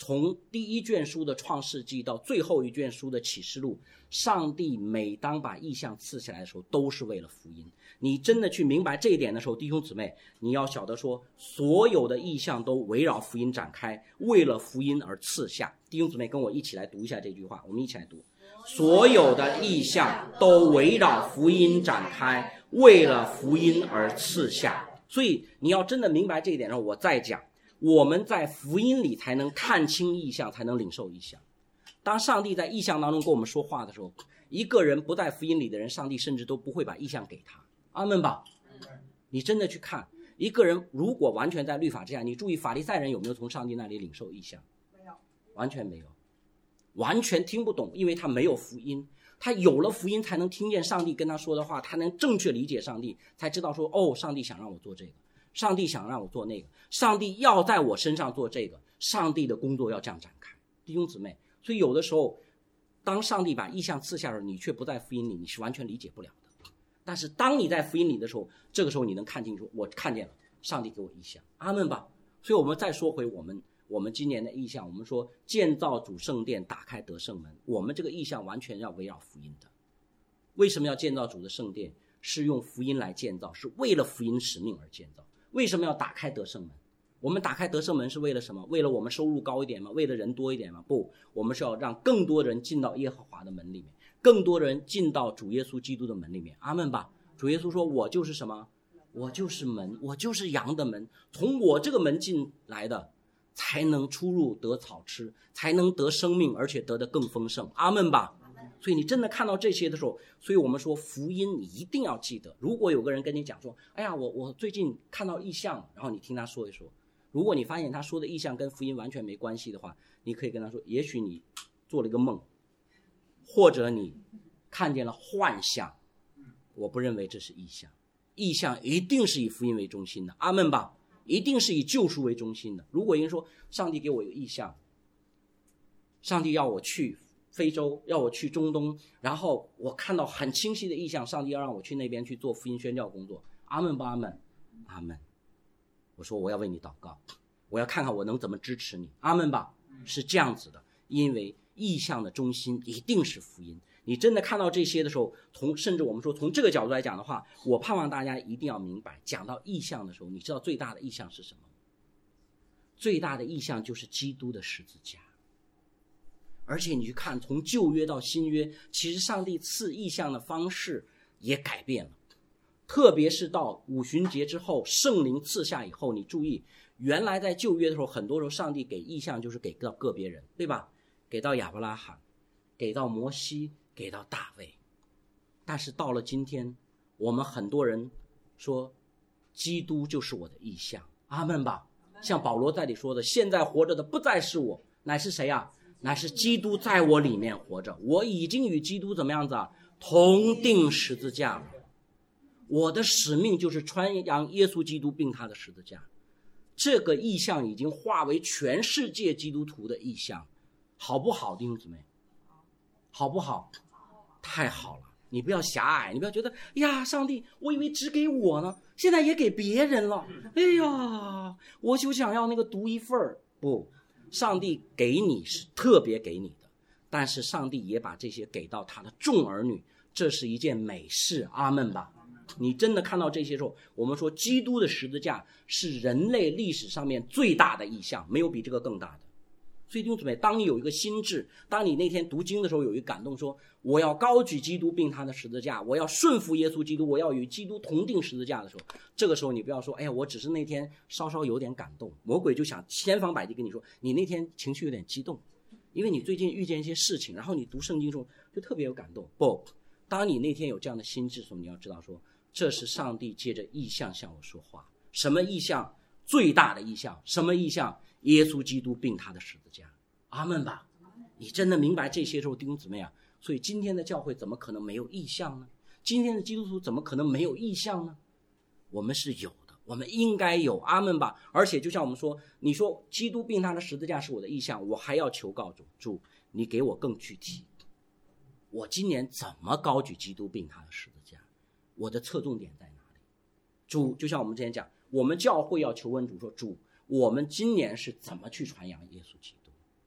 从第一卷书的创世纪到最后一卷书的启示录，上帝每当把异象赐下来的时候，都是为了福音。你真的去明白这一点的时候，弟兄姊妹，你要晓得说，所有的异象都围绕福音展开，为了福音而赐下。弟兄姊妹，跟我一起来读一下这句话，我们一起来读。所有的异象都围绕福音展开，为了福音而赐下。所以你要真的明白这一点的时候，我再讲，我们在福音里才能看清异象，才能领受异象。当上帝在异象当中跟我们说话的时候，一个人不在福音里的人，上帝甚至都不会把异象给他。阿们吧。你真的去看，一个人如果完全在律法之下，你注意法利赛人有没有从上帝那里领受异象？没有，完全没有，完全听不懂，因为他没有福音。他有了福音才能听见上帝跟他说的话，他能正确理解上帝，才知道说，哦，上帝想让我做这个，上帝想让我做那个，上帝要在我身上做这个，上帝的工作要这样展开。弟兄姊妹，所以有的时候当上帝把异象赐下来，你却不在福音里，你是完全理解不了的。但是当你在福音里的时候，这个时候你能看清楚，我看见了上帝给我异象。阿们吧。所以我们再说回我们我们今年的异象，我们说建造主圣殿，打开得胜门，我们这个异象完全要围绕福音的。为什么要建造主的圣殿？是用福音来建造，是为了福音使命而建造。为什么要打开得胜门？我们打开得胜门是为了什么？为了我们收入高一点吗？为了人多一点吗？不，我们是要让更多人进到耶和华的门里面，更多人进到主耶稣基督的门里面。阿们吧。主耶稣说，我就是什么？我就是门，我就是羊的门，从我这个门进来的才能出入得草吃，才能得生命，而且得得更丰盛。阿们吧。所以你真的看到这些的时候，所以我们说福音你一定要记得。如果有个人跟你讲说，哎呀，我我最近看到异象，然后你听他说一说，如果你发现他说的异象跟福音完全没关系的话，你可以跟他说，也许你做了一个梦，或者你看见了幻象，我不认为这是异象。异象一定是以福音为中心的。阿们吧。一定是以救赎为中心的。如果有人说上帝给我一个异象，上帝要我去非洲，要我去中东，然后我看到很清晰的异象，上帝要让我去那边去做福音宣教工作。阿们吧。阿们。阿们。我说我要为你祷告，我要看看我能怎么支持你。阿们吧。是这样子的，因为异象的中心一定是福音。你真的看到这些的时候，从甚至我们说从这个角度来讲的话，我盼望大家一定要明白，讲到异象的时候，你知道最大的异象是什么？最大的异象就是基督的十字架。而且你去看从旧约到新约，其实上帝赐异象的方式也改变了。特别是到五旬节之后，圣灵赐下以后，你注意，原来在旧约的时候，很多时候上帝给异象就是给到个别人，对吧？给到亚伯拉罕，给到摩西，给到大卫。但是到了今天，我们很多人说基督就是我的异象。阿们吧。像保罗在里说的，现在活着的不再是我，乃是谁啊？乃是基督在我里面活着。我已经与基督怎么样子啊？同定十字架了。我的使命就是传扬耶稣基督并他的十字架。这个异象已经化为全世界基督徒的异象，好不好，弟兄姊妹？好不好？太好了。你不要狭隘，你不要觉得呀，上帝我以为只给我呢，现在也给别人了。哎呀，我就想要那个独一份儿。不，上帝给你是特别给你的，但是上帝也把这些给到他的众儿女，这是一件美事。阿们吧。你真的看到这些时候，我们说基督的十字架是人类历史上面最大的异象，没有比这个更大的。所以弟兄姊妹，当你有一个心智，当你那天读经的时候有一个感动，说我要高举基督并他的十字架，我要顺服耶稣基督，我要与基督同定十字架的时候，这个时候你不要说，哎呀，我只是那天稍稍有点感动。魔鬼就想千方百计跟你说，你那天情绪有点激动，因为你最近遇见一些事情，然后你读圣经的时候就特别有感动。不，当你那天有这样的心智的时候，你要知道说，这是上帝借着异象向我说话。什么异象？最大的异象。什么异象？耶稣基督并他的十字架。阿们吧。你真的明白这些时候，弟兄姊妹啊，所以今天的教会怎么可能没有异象呢？今天的基督徒怎么可能没有异象呢？我们是有的，我们应该有。阿们吧。而且就像我们说，你说基督并他的十字架是我的异象，我还要求告主，主你给我更具体，我今年怎么高举基督并他的十字架？我的侧重点在哪里？主，就像我们之前讲，我们教会要求问主说，主我们今年是怎么去传扬耶稣基督？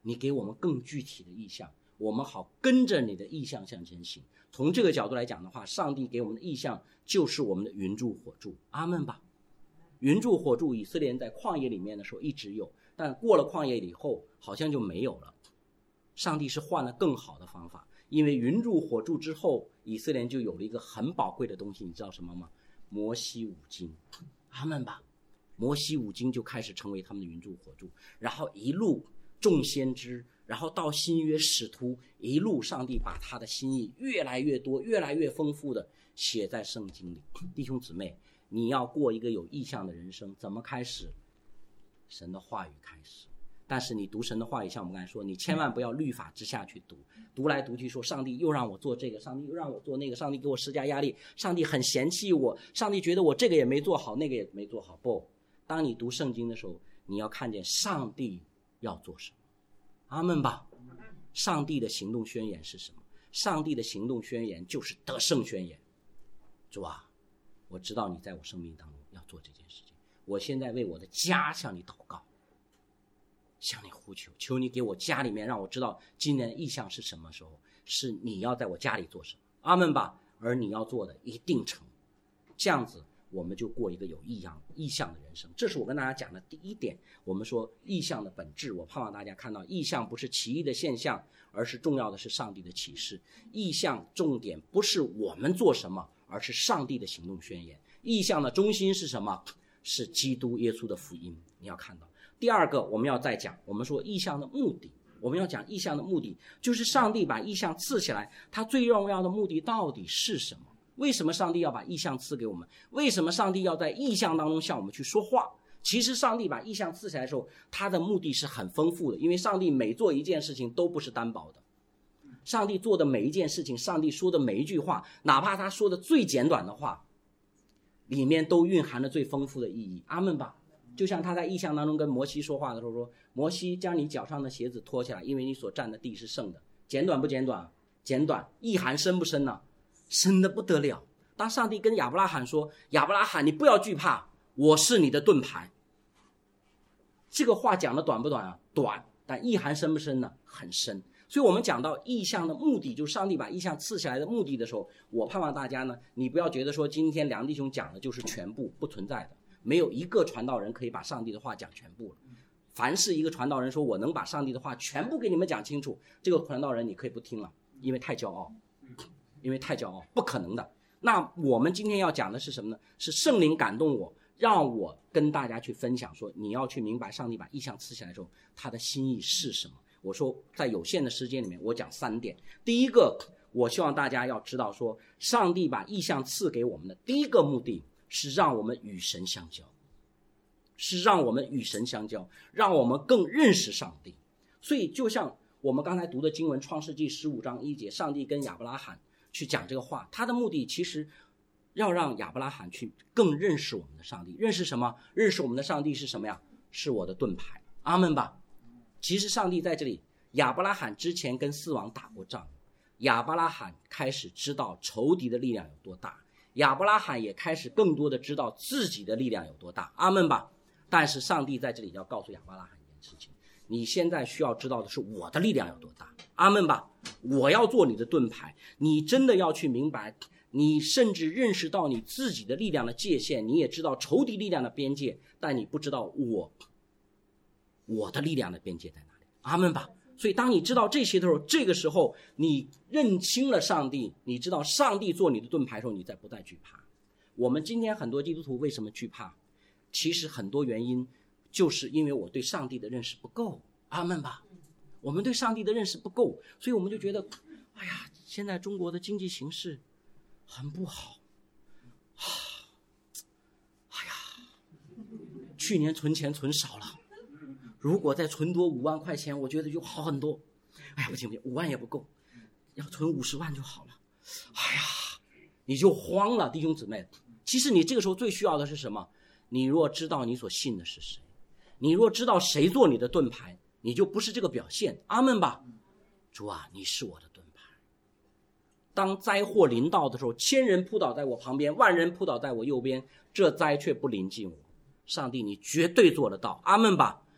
你给我们更具体的意象，我们好跟着你的意象向前行。从这个角度来讲的话，上帝给我们的意象就是我们的云柱火柱。阿们吧。云柱火柱以色列人在旷野里面的时候一直有，但过了旷野以后好像就没有了。上帝是换了更好的方法，因为云柱火柱之后，以色列人就有了一个很宝贵的东西，你知道什么吗？摩西五经。阿们吧。摩西五经就开始成为他们的云柱火柱，然后一路众先知，然后到新约使徒，一路上帝把他的心意越来越多越来越丰富的写在圣经里。弟兄姊妹，你要过一个有意向的人生，怎么开始？神的话语开始。但是你读神的话语，像我们刚才说，你千万不要律法之下去读，读来读去说上帝又让我做这个，上帝又让我做那个，上帝给我施加压力，上帝很嫌弃我，上帝觉得我这个也没做好，那个也没做好。不，当你读圣经的时候，你要看见上帝要做什么。阿们吧。上帝的行动宣言是什么？上帝的行动宣言就是得胜宣言。主啊，我知道你在我生命当中要做这件事情，我现在为我的家向你祷告，向你呼求，求你给我家里面让我知道今年的意向是什么时候，是你要在我家里做什么。阿们吧。而你要做的一定成，这样子我们就过一个有意向意向的人生。这是我跟大家讲的第一点。我们说意向的本质，我盼望大家看到意向不是奇异的现象，而是重要的是上帝的启示。意向重点不是我们做什么，而是上帝的行动宣言。意向的中心是什么？是基督耶稣的福音。你要看到第二个，我们要再讲，我们说意向的目的，我们要讲意向的目的，就是上帝把意向赐起来，他最重要的目的到底是什么？为什么上帝要把意象赐给我们？为什么上帝要在意象当中向我们去说话？其实上帝把意象赐起来的时候，他的目的是很丰富的，因为上帝每做一件事情都不是单薄的。上帝做的每一件事情，上帝说的每一句话，哪怕他说的最简短的话，里面都蕴含了最丰富的意义。阿们吧。就像他在意象当中跟摩西说话的时候说，摩西将你脚上的鞋子脱下来，因为你所站的地是圣的。简短不简短？简短。意涵深不深呢？深的不得了。当上帝跟亚伯拉罕说，亚伯拉罕你不要惧怕，我是你的盾牌，这个话讲的短不短啊？短。但意涵深不深呢？很深。所以我们讲到意象的目的，就是上帝把意象赐下来的目的的时候，我盼望大家呢，你不要觉得说今天梁弟兄讲的就是全部，不存在的。没有一个传道人可以把上帝的话讲全部了。凡是一个传道人说我能把上帝的话全部给你们讲清楚，这个传道人你可以不听了，因为太骄傲，因为太骄傲，不可能的。那我们今天要讲的是什么呢？是圣灵感动我，让我跟大家去分享说，你要去明白上帝把意象赐下来的时候，他的心意是什么。我说在有限的时间里面，我讲三点。第一个，我希望大家要知道说，上帝把意象赐给我们的第一个目的是让我们与神相交，是让我们与神相交，让我们更认识上帝。所以就像我们刚才读的经文创世纪十五章一节，上帝跟亚伯拉罕去讲这个话，他的目的其实要让亚伯拉罕去更认识我们的上帝。认识什么？认识我们的上帝是什么呀？是我的盾牌。阿们吧。其实上帝在这里，亚伯拉罕之前跟四王打过仗，亚伯拉罕开始知道仇敌的力量有多大，亚伯拉罕也开始更多的知道自己的力量有多大。阿们吧。但是上帝在这里要告诉亚伯拉罕一件事情，你现在需要知道的是我的力量有多大。阿们吧。我要做你的盾牌，你真的要去明白，你甚至认识到你自己的力量的界限，你也知道仇敌力量的边界，但你不知道我我的力量的边界在哪里。阿们吧。所以当你知道这些的时候，这个时候你认清了上帝，你知道上帝做你的盾牌的时候，你再不再惧怕。我们今天很多基督徒为什么惧怕？其实很多原因就是因为我对上帝的认识不够。阿们吧。我们对上帝的认识不够，所以我们就觉得，哎呀，现在中国的经济形势很不好啊，哎呀，去年存钱存少了，如果再存多五万块钱，我觉得就好很多。哎呀，不行不行，五万也不够，要存五十万就好了。哎呀，你就慌了，弟兄姊妹。其实你这个时候最需要的是什么？你若知道你所信的是谁，你若知道谁做你的盾牌，你就不是这个表现。阿们吧。主啊，你是我的盾牌。当灾祸临到的时候，千人扑倒在我旁边，万人扑倒在我右边，这灾却不临近我。上帝，你绝对做得到。阿们吧。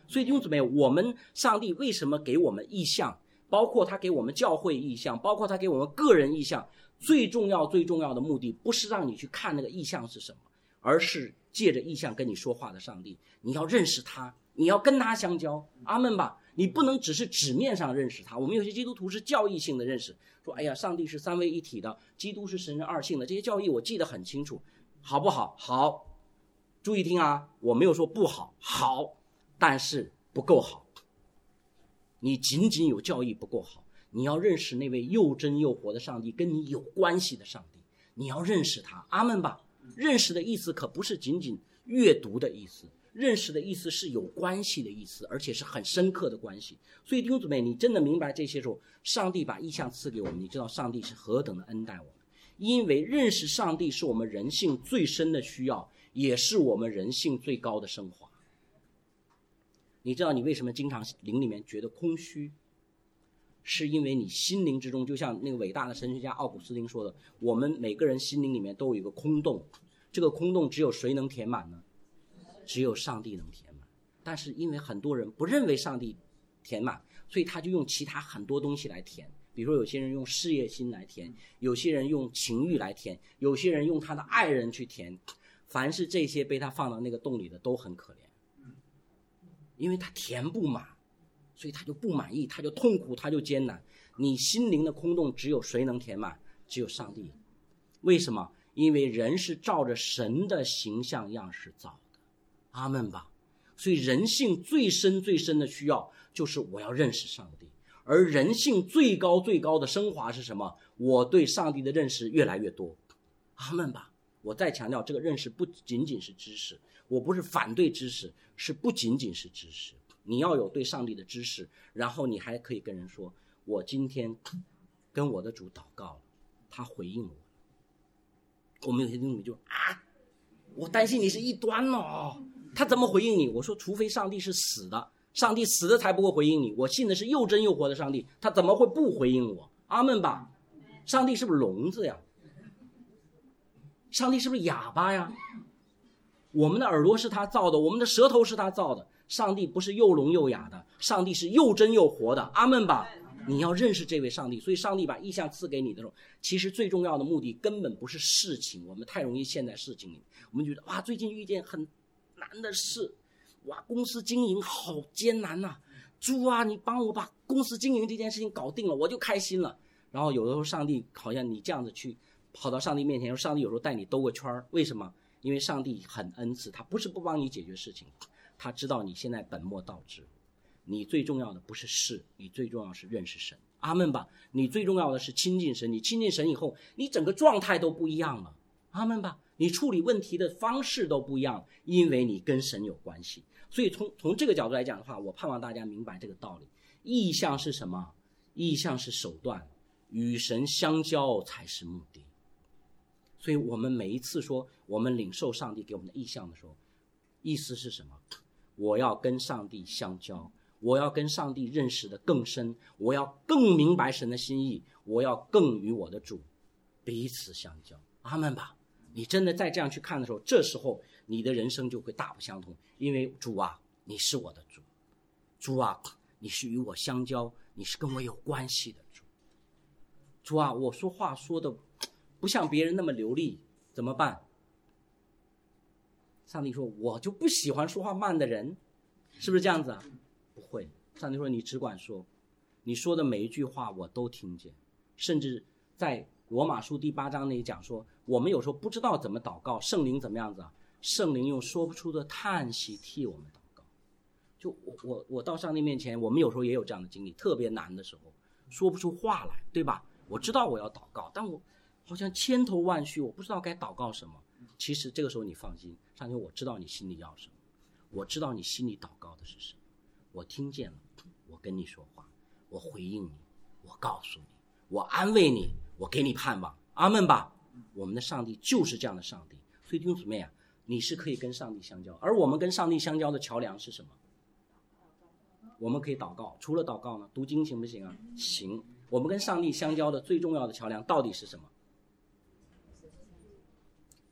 所以弟兄姊妹，我们上帝为什么给我们意象，包括他给我们教会意象，包括他给我们个人意象，最重要最重要的目的不是让你去看那个意象是什么，而是借着意象跟你说话的上帝，你要认识他，你要跟他相交。阿们吧。你不能只是纸面上认识他。我们有些基督徒是教义性的认识，说哎呀，上帝是三位一体的，基督是神人二性的，这些教义我记得很清楚，好不好？好，注意听啊，我没有说不好，好，但是不够好。你仅仅有教义不够好，你要认识那位又真又活的上帝，跟你有关系的上帝，你要认识他。阿们吧。认识的意思可不是仅仅阅读的意思，认识的意思是有关系的意思，而且是很深刻的关系。所以弟兄姊妹，你真的明白这些时候，上帝把意象赐给我们，你知道上帝是何等的恩待我们。因为认识上帝是我们人性最深的需要，也是我们人性最高的升华。你知道你为什么经常灵里面觉得空虚，是因为你心灵之中，就像那个伟大的神学家奥古斯丁说的，我们每个人心灵里面都有一个空洞，这个空洞只有谁能填满呢？只有上帝能填满。但是因为很多人不认为上帝填满，所以他就用其他很多东西来填。比如说有些人用事业心来填，有些人用情欲来填，有些人用他的爱人去填。凡是这些被他放到那个洞里的都很可怜，因为他填不满，所以他就不满意，他就痛苦，他就艰难。你心灵的空洞只有谁能填满？只有上帝。为什么？因为人是照着神的形象样式造的。阿们吧。所以人性最深最深的需要就是我要认识上帝，而人性最高最高的升华是什么？我对上帝的认识越来越多。阿们吧。我再强调，这个认识不仅仅是知识，我不是反对知识，是不仅仅是知识。你要有对上帝的知识，然后你还可以跟人说，我今天跟我的主祷告了，他回应我。我们有些弟兄就啊，我担心你是异端哦，他怎么回应你？我说除非上帝是死的，上帝死的才不会回应你。我信的是又真又活的上帝，他怎么会不回应我？阿们吧。上帝是不是聋子呀？上帝是不是哑巴呀？我们的耳朵是他造的，我们的舌头是他造的。上帝不是又聋又哑的，上帝是又真又活的。阿们吧。你要认识这位上帝，所以上帝把意象赐给你的时候，其实最重要的目的根本不是事情。我们太容易陷在事情里，我们觉得哇，最近遇见很难的事，哇，公司经营好艰难呐、啊，主啊，你帮我把公司经营这件事情搞定了，我就开心了。然后有的时候上帝好像你这样子去跑到上帝面前，上帝有时候带你兜个圈，为什么？因为上帝很恩赐，他不是不帮你解决事情，他知道你现在本末倒置，你最重要的不是事，你最重要的是认识神。阿们吧。你最重要的是亲近神，你亲近神以后，你整个状态都不一样了。阿们吧。你处理问题的方式都不一样，因为你跟神有关系。所以从从这个角度来讲的话，我盼望大家明白这个道理。意象是什么？意象是手段，与神相交才是目的。所以我们每一次说我们领受上帝给我们的意象的时候，意思是什么？我要跟上帝相交，我要跟上帝认识的更深，我要更明白神的心意，我要更与我的主彼此相交。阿们吧。你真的再这样去看的时候，这时候你的人生就会大不相同。因为主啊，你是我的主，主啊，你是与我相交，你是跟我有关系的主。主啊，我说话说的不像别人那么流利，怎么办？上帝说，我就不喜欢说话慢的人，是不是这样子啊？不会。上帝说，你只管说，你说的每一句话我都听见。甚至在罗马书第八章那里讲说，我们有时候不知道怎么祷告，圣灵怎么样子啊？圣灵用说不出的叹息替我们祷告。就我我我到上帝面前，我们有时候也有这样的经历，特别难的时候说不出话来，对吧？我知道我要祷告，但我好像千头万绪，我不知道该祷告什么。其实这个时候你放心，上帝，我知道你心里要什么，我知道你心里祷告的是什么，我听见了，我跟你说话，我回应你，我告诉你，我安慰你，我给你盼望。阿们吧。我们的上帝就是这样的上帝。所以弟兄姊妹啊，你是可以跟上帝相交，而我们跟上帝相交的桥梁是什么？我们可以祷告，除了祷告呢，读经行不行啊？行。我们跟上帝相交的最重要的桥梁到底是什么？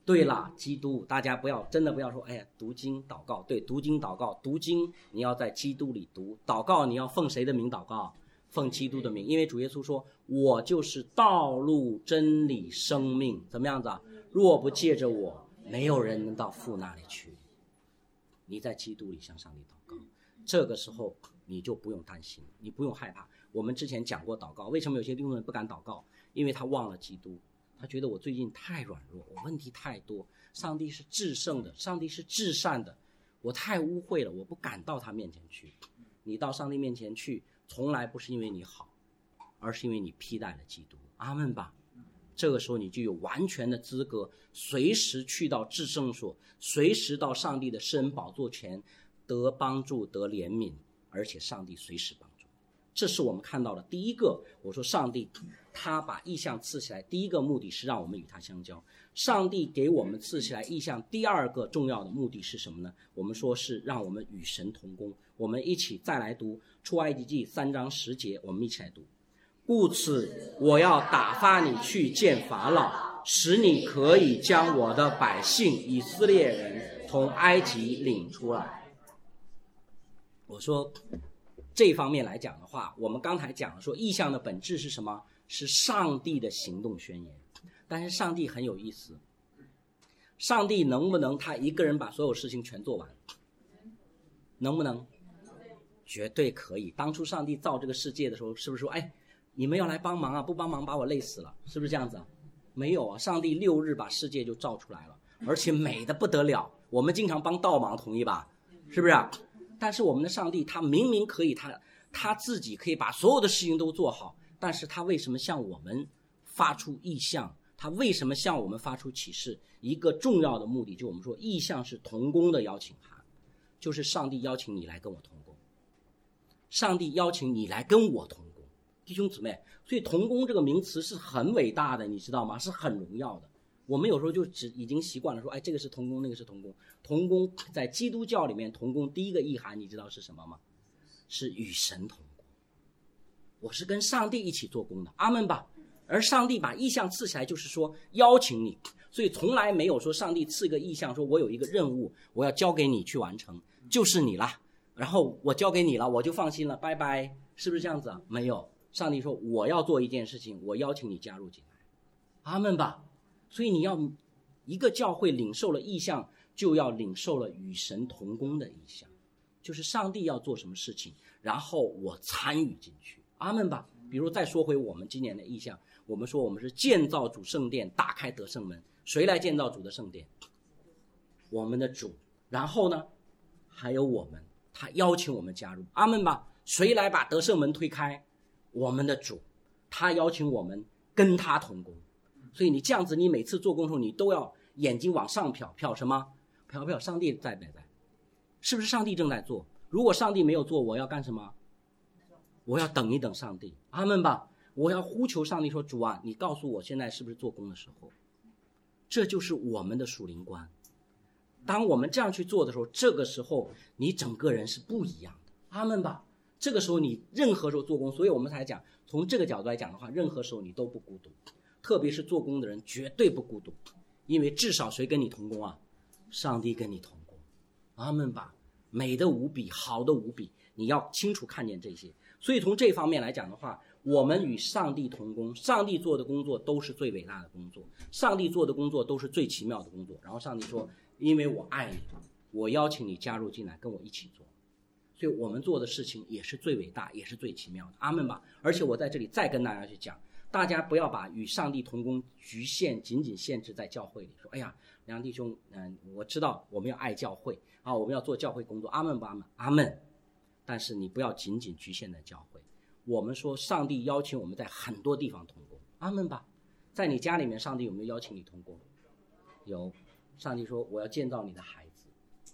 对了，基督，大家不要真的不要说，哎呀，读经祷告，对，读经祷告，读经你要在基督里读，祷告你要奉谁的名祷告？奉基督的名，因为主耶稣说，我就是道路真理生命，怎么样子啊？若不借着我，没有人能到父那里去。你在基督里向上帝祷告，这个时候你就不用担心，你不用害怕。我们之前讲过祷告，为什么有些弟兄们不敢祷告？因为他忘了基督，他觉得我最近太软弱，我问题太多，上帝是至圣的，上帝是至善的，我太污秽了，我不敢到他面前去。你到上帝面前去，从来不是因为你好，而是因为你披戴了基督。阿们吧。这个时候你就有完全的资格，随时去到至圣所，随时到上帝的施恩宝座前得帮助，得怜悯，而且上帝随时帮助。这是我们看到的第一个，我说上帝他把异象赐起来，第一个目的是让我们与他相交。上帝给我们赐起来异象，第二个重要的目的是什么呢？我们说是让我们与神同工。我们一起再来读出埃及记三章十节，我们一起来读。故此我要打发你去见法老，使你可以将我的百姓以色列人从埃及领出来。我说这方面来讲的话，我们刚才讲了说异象的本质是什么？是上帝的行动宣言。但是上帝很有意思，上帝能不能他一个人把所有事情全做完？能不能？绝对可以。当初上帝造这个世界的时候，是不是说，哎，你们要来帮忙啊，不帮忙把我累死了，是不是这样子啊？没有啊，上帝六日把世界就造出来了，而且美得不得了。我们经常帮倒忙，同意吧？是不是啊？但是我们的上帝他明明可以，他他自己可以把所有的事情都做好，但是他为什么向我们发出异象？他为什么向我们发出启示？一个重要的目的，就我们说异象是同工的邀请函，就是上帝邀请你来跟我同工，上帝邀请你来跟我同工。弟兄姊妹，所以同工这个名词是很伟大的，你知道吗？是很荣耀的。我们有时候就只已经习惯了说，哎，这个是同工，那个是同工。同工在基督教里面，同工第一个意涵你知道是什么吗？是与神同工。我是跟上帝一起做工的，阿们吧。而上帝把异象赐起来，就是说邀请你，所以从来没有说上帝赐个异象，说我有一个任务，我要交给你去完成，就是你啦。然后我交给你了，我就放心了，拜拜，是不是这样子啊？没有，上帝说我要做一件事情，我邀请你加入进来，阿们吧。所以你要一个教会领受了异象，就要领受了与神同工的异象，就是上帝要做什么事情，然后我参与进去，阿们吧。比如再说回我们今年的异象，我们说我们是建造主圣殿，打开得胜门。谁来建造主的圣殿？我们的主。然后呢，还有我们，他邀请我们加入，阿们吧。谁来把得胜门推开？我们的主，他邀请我们跟他同工。所以你这样子，你每次做工的时候，你都要眼睛往上瞟，瞟什么？瞟瞟上帝在不在？是不是上帝正在做？如果上帝没有做，我要干什么？我要等一等上帝，阿们吧。我要呼求上帝说，主啊，你告诉我现在是不是做工的时候。这就是我们的属灵观。当我们这样去做的时候，这个时候你整个人是不一样的，阿们吧。这个时候你任何时候做工，所以我们才讲，从这个角度来讲的话，任何时候你都不孤独，特别是做工的人绝对不孤独，因为至少谁跟你同工啊？上帝跟你同工，阿们吧。美的无比，好的无比，你要清楚看见这些。所以从这方面来讲的话，我们与上帝同工，上帝做的工作都是最伟大的工作，上帝做的工作都是最奇妙的工作。然后上帝说，因为我爱你，我邀请你加入进来跟我一起做，所以我们做的事情也是最伟大也是最奇妙的，阿们吧。而且我在这里再跟大家去讲，大家不要把与上帝同工局限仅仅限制在教会里，说哎呀梁弟兄，嗯，我知道我们要爱教会啊，我们要做教会工作，阿们吧，阿们，阿们。但是你不要仅仅局限在教会。我们说上帝邀请我们在很多地方同工，阿们吧。在你家里面，上帝有没有邀请你同工？有。上帝说我要建造你的孩子，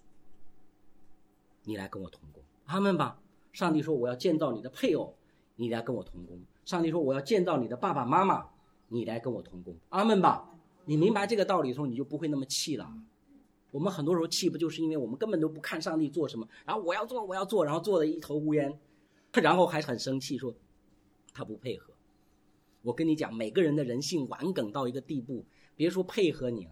你来跟我同工，阿们吧。上帝说我要建造你的配偶，你来跟我同工。上帝说我要建造你的爸爸妈妈，你来跟我同工，阿们吧。你明白这个道理的时候，你就不会那么气了。我们很多时候气不就是因为我们根本都不看上帝做什么，然后我要做我要做，然后做的一头乌烟，然后还很生气说他不配合。我跟你讲，每个人的人性顽梗到一个地步，别说配合你了，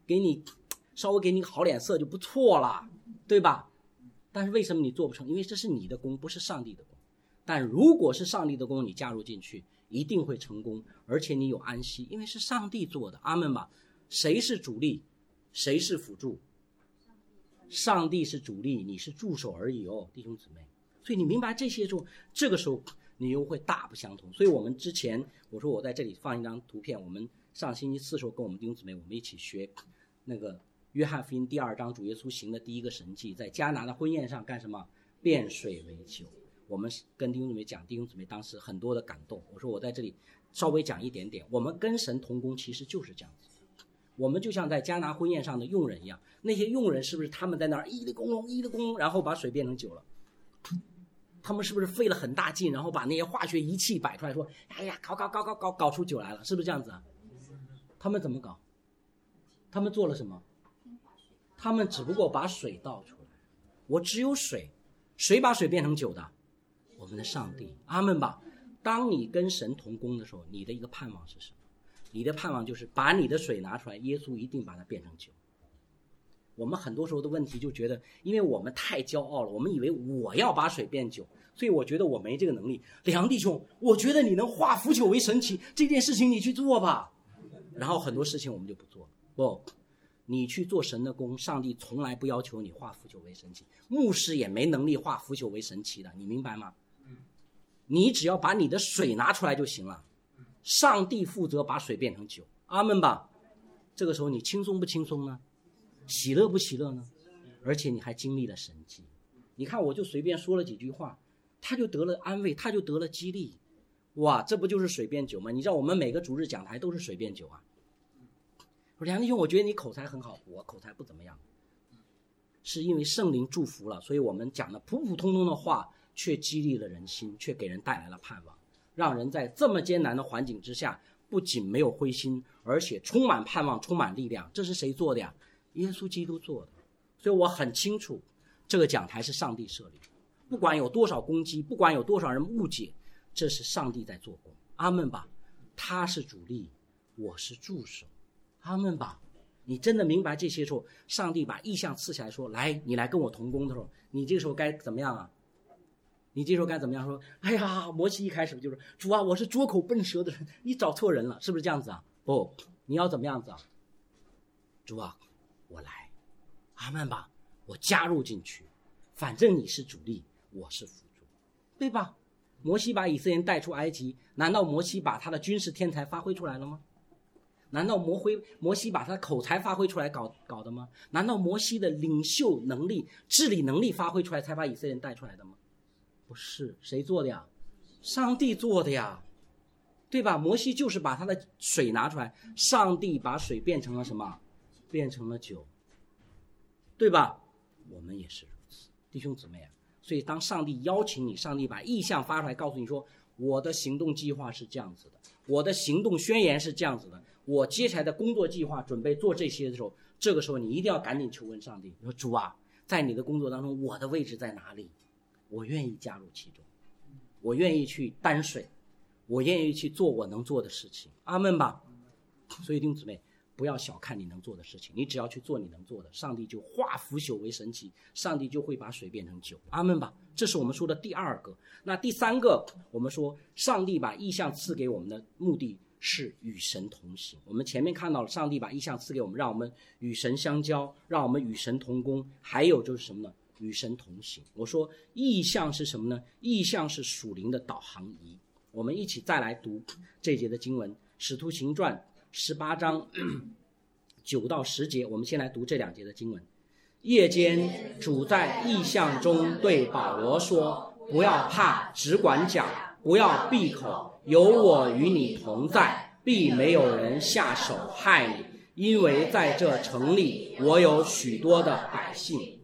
给你稍微给你好脸色就不错了，对吧？但是为什么你做不成？因为这是你的功，不是上帝的功。但如果是上帝的功，你加入进去一定会成功，而且你有安息，因为是上帝做的。阿们吧。谁是主力，谁是辅助？上帝是主力，你是助手而已哦，弟兄姊妹。所以你明白这些之后，这个时候你又会大不相同。所以我们之前我说我在这里放一张图片，我们上星期四的时候跟我们弟兄姊妹我们一起学那个约翰福音第二章主耶稣行的第一个神迹，在迦拿的婚宴上干什么？变水为酒。我们跟弟兄姊妹讲，弟兄姊妹当时很多的感动。我说我在这里稍微讲一点点，我们跟神同工其实就是这样子。我们就像在迦拿婚宴上的佣人一样，那些佣人是不是他们在那儿一粒公龙一粒公龙，然后把水变成酒了？他们是不是费了很大劲，然后把那些化学仪器摆出来说，哎呀搞搞搞搞搞搞出酒来了，是不是这样子啊？他们怎么搞？他们做了什么？他们只不过把水倒出来。我只有水，谁把水变成酒的？我们的上帝。阿们吧。当你跟神同工的时候，你的一个盼望是什么？你的盼望就是把你的水拿出来，耶稣一定把它变成酒。我们很多时候的问题就觉得，因为我们太骄傲了，我们以为我要把水变酒，所以我觉得我没这个能力。梁弟兄，我觉得你能化腐朽为神奇，这件事情你去做吧。然后很多事情我们就不做了。不，你去做神的工，上帝从来不要求你化腐朽为神奇，牧师也没能力化腐朽为神奇的，你明白吗？你只要把你的水拿出来就行了，上帝负责把水变成酒。阿们吧。这个时候你轻松不轻松呢？喜乐不喜乐呢？而且你还经历了神迹。你看我就随便说了几句话，他就得了安慰，他就得了激励。哇，这不就是水变酒吗？你知道我们每个主日讲台都是水变酒啊。说梁弟兄，我觉得你口才很好，我口才不怎么样，是因为圣灵祝福了，所以我们讲的普普通通的话却激励了人心，却给人带来了盼望，让人在这么艰难的环境之下不仅没有灰心，而且充满盼望，充满力量。这是谁做的呀？耶稣基督做的。所以我很清楚这个讲台是上帝设立的，不管有多少攻击，不管有多少人误解，这是上帝在做工。阿们吧。他是主力，我是助手。阿们吧。你真的明白这些时候，上帝把异象赐下来说，来，你来跟我同工的时候，你这个时候该怎么样啊？你这时候该怎么样说？哎呀，摩西一开始就是主啊，我是拙口笨舌的人，你找错人了，是不是这样子啊？不，你要怎么样子啊？主啊，我来。阿们吧。我加入进去，反正你是主力，我是辅助，对吧？摩西把以色列人带出埃及，难道摩西把他的军事天才发挥出来了吗？难道摩挥摩西把他的口才发挥出来搞搞的吗？难道摩西的领袖能力、治理能力发挥出来才把以色列人带出来的吗？不是，谁做的呀？上帝做的呀，对吧？摩西就是把他的水拿出来，上帝把水变成了什么？变成了酒，对吧？我们也是如此，弟兄姊妹啊。所以当上帝邀请你，上帝把意象发出来告诉你说，我的行动计划是这样子的，我的行动宣言是这样子的，我接下来的工作计划准备做这些的时候，这个时候你一定要赶紧求问上帝，你说主啊，在你的工作当中我的位置在哪里？我愿意加入其中，我愿意去担水，我愿意去做我能做的事情。阿们吧。所以弟兄姊妹，不要小看你能做的事情，你只要去做你能做的，上帝就化腐朽为神奇，上帝就会把水变成酒。阿们吧。这是我们说的第二个。那第三个，我们说上帝把异象赐给我们的目的是与神同行。我们前面看到了上帝把异象赐给我们，让我们与神相交，让我们与神同工，还有就是什么呢？与神同行。我说异象是什么呢？异象是属灵的导航仪。我们一起再来读这节的经文，使徒行传十八章九到十节。我们先来读这两节的经文。夜间主在异象中对保罗说，不要怕，只管讲，不要闭口，有我与你同在，必没有人下手害你，因为在这城里我有许多的百姓。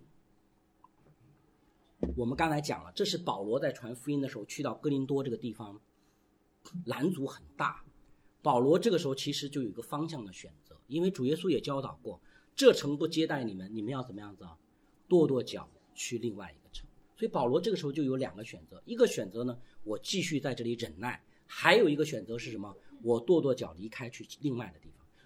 我们刚才讲了，这是保罗在传福音的时候去到哥林多这个地方，拦阻很大。保罗这个时候其实就有一个方向的选择，因为主耶稣也教导过，这城不接待你们，你们要怎么样子啊？跺跺脚去另外一个城。所以保罗这个时候就有两个选择，一个选择呢，我继续在这里忍耐，还有一个选择是什么？我跺跺脚离开去另外的地方。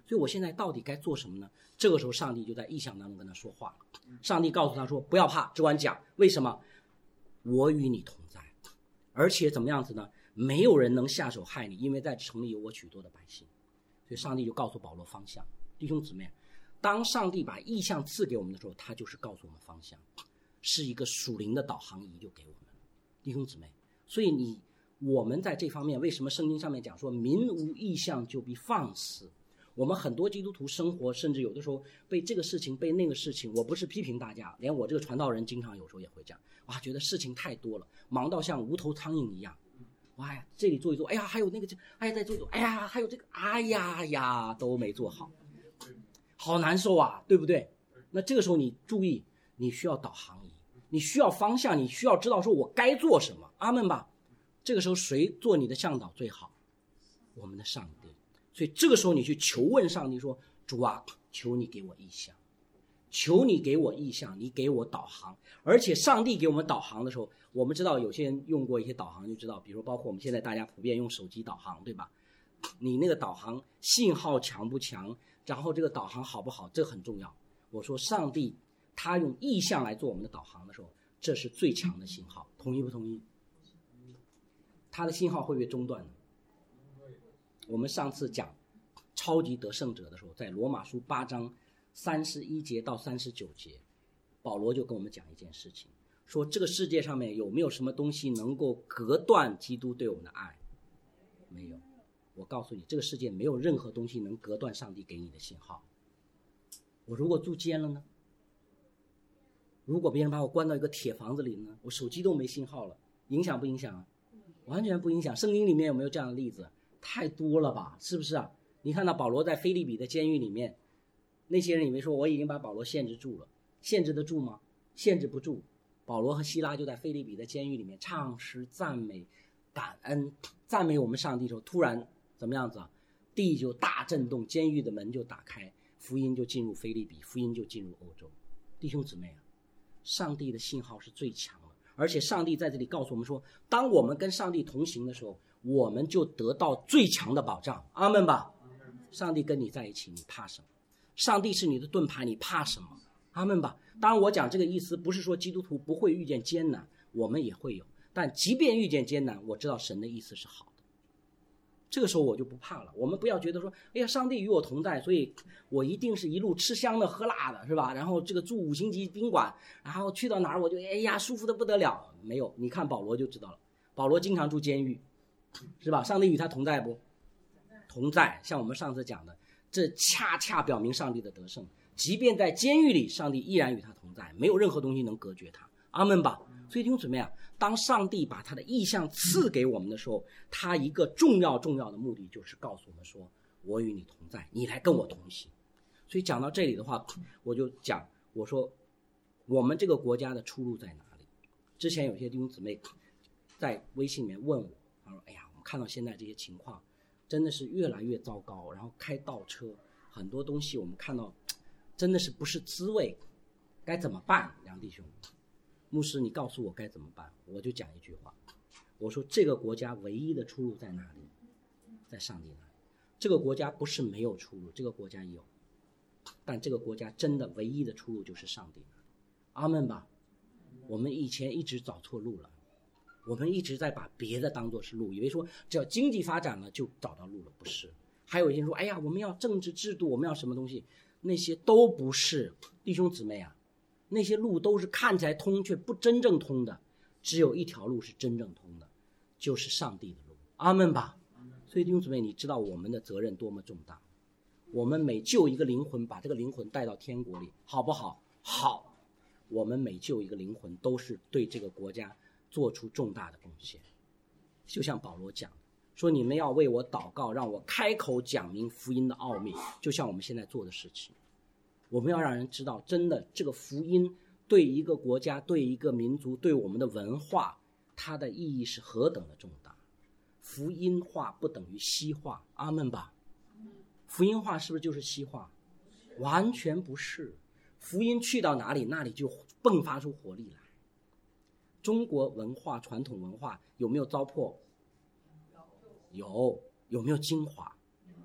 所以我现在到底该做什么呢？这个时候上帝就在异象当中跟他说话了。上帝告诉他说，不要怕，只管讲。为什么？我与你同在，而且怎么样子呢？没有人能下手害你，因为在城里有我许多的百姓。所以上帝就告诉保罗方向。弟兄姊妹，当上帝把异象赐给我们的时候，他就是告诉我们方向，是一个属灵的导航仪就给我们。弟兄姊妹，所以你我们在这方面，为什么圣经上面讲说民无异象就必放肆？我们很多基督徒生活，甚至有的时候被这个事情被那个事情，我不是批评大家，连我这个传道人经常有时候也会这样，哇，觉得事情太多了，忙到像无头苍蝇一样，哇呀，这里做一做，哎呀，还有那个，哎呀，再做一做，哎呀，还有这个，哎呀呀，都没做好，好难受啊，对不对？那这个时候你注意，你需要导航仪，你需要方向，你需要知道说我该做什么，阿们吧。这个时候谁做你的向导最好？我们的上帝。所以这个时候你去求问上帝说，主啊，求你给我意向，求你给我意向，你给我导航。而且上帝给我们导航的时候，我们知道有些人用过一些导航就知道，比如包括我们现在大家普遍用手机导航，对吧？你那个导航信号强不强，然后这个导航好不好，这很重要。我说上帝他用意向来做我们的导航的时候，这是最强的信号，同意不同意？他的信号会不会中断呢？我们上次讲超级得胜者的时候，在罗马书八章三十一节到三十九节，保罗就跟我们讲一件事情，说这个世界上面有没有什么东西能够隔断基督对我们的爱？没有。我告诉你，这个世界没有任何东西能隔断上帝给你的信号。我如果住监了呢？如果别人把我关到一个铁房子里呢？我手机都没信号了，影响不影响啊？完全不影响。圣经里面有没有这样的例子？太多了吧，是不是啊？你看到保罗在腓立比的监狱里面，那些人以为说我已经把保罗限制住了，限制得住吗？限制不住。保罗和希拉就在腓立比的监狱里面唱诗赞美感恩，赞美我们上帝的时候，突然怎么样子啊？地就大震动，监狱的门就打开，福音就进入腓立比，福音就进入欧洲。弟兄姊妹啊，上帝的信号是最强的，而且上帝在这里告诉我们说，当我们跟上帝同行的时候，我们就得到最强的保障。阿们吧。上帝跟你在一起，你怕什么？上帝是你的盾牌，你怕什么？阿们吧。当然我讲这个意思不是说基督徒不会遇见艰难，我们也会有，但即便遇见艰难，我知道神的意思是好的，这个时候我就不怕了。我们不要觉得说，哎呀，上帝与我同在，所以我一定是一路吃香的喝辣的，是吧？然后这个住五星级宾馆，然后去到哪儿我就哎呀舒服的不得了。没有，你看保罗就知道了，保罗经常住监狱，是吧？上帝与他同在不？同在。像我们上次讲的，这恰恰表明上帝的得胜，即便在监狱里，上帝依然与他同在，没有任何东西能隔绝他。阿们吧。所以弟兄姊妹啊，当上帝把他的意象赐给我们的时候，他一个重要重要的目的就是告诉我们说，我与你同在，你来跟我同行。所以讲到这里的话，我就讲，我说我们这个国家的出路在哪里？之前有些弟兄姊妹在微信里面问我，他说，哎呀，我们看到现在这些情况真的是越来越糟糕，然后开倒车，很多东西我们看到真的是不是滋味，该怎么办？梁弟兄，牧师你告诉我该怎么办？我就讲一句话，我说这个国家唯一的出路在哪里？在上帝那里。这个国家不是没有出路，这个国家有，但这个国家真的唯一的出路就是上帝那里。阿们吧。我们以前一直找错路了，我们一直在把别的当作是路，以为说只要经济发展了就找到路了，不是。还有一些人说，哎呀，我们要政治制度，我们要什么东西，那些都不是。弟兄姊妹啊，那些路都是看起来通却不真正通的，只有一条路是真正通的，就是上帝的路。阿们吧。所以弟兄姊妹，你知道我们的责任多么重大，我们每救一个灵魂，把这个灵魂带到天国里，好不好？好。我们每救一个灵魂都是对这个国家做出重大的贡献。就像保罗讲说，你们要为我祷告，让我开口讲明福音的奥秘，就像我们现在做的事情。我们要让人知道，真的这个福音对一个国家，对一个民族，对我们的文化，它的意义是何等的重大。福音化不等于西化。阿们吧。福音化是不是就是西化？完全不是。福音去到哪里，那里就迸发出活力来。中国文化传统文化有没有糟粕？有。有没有精华？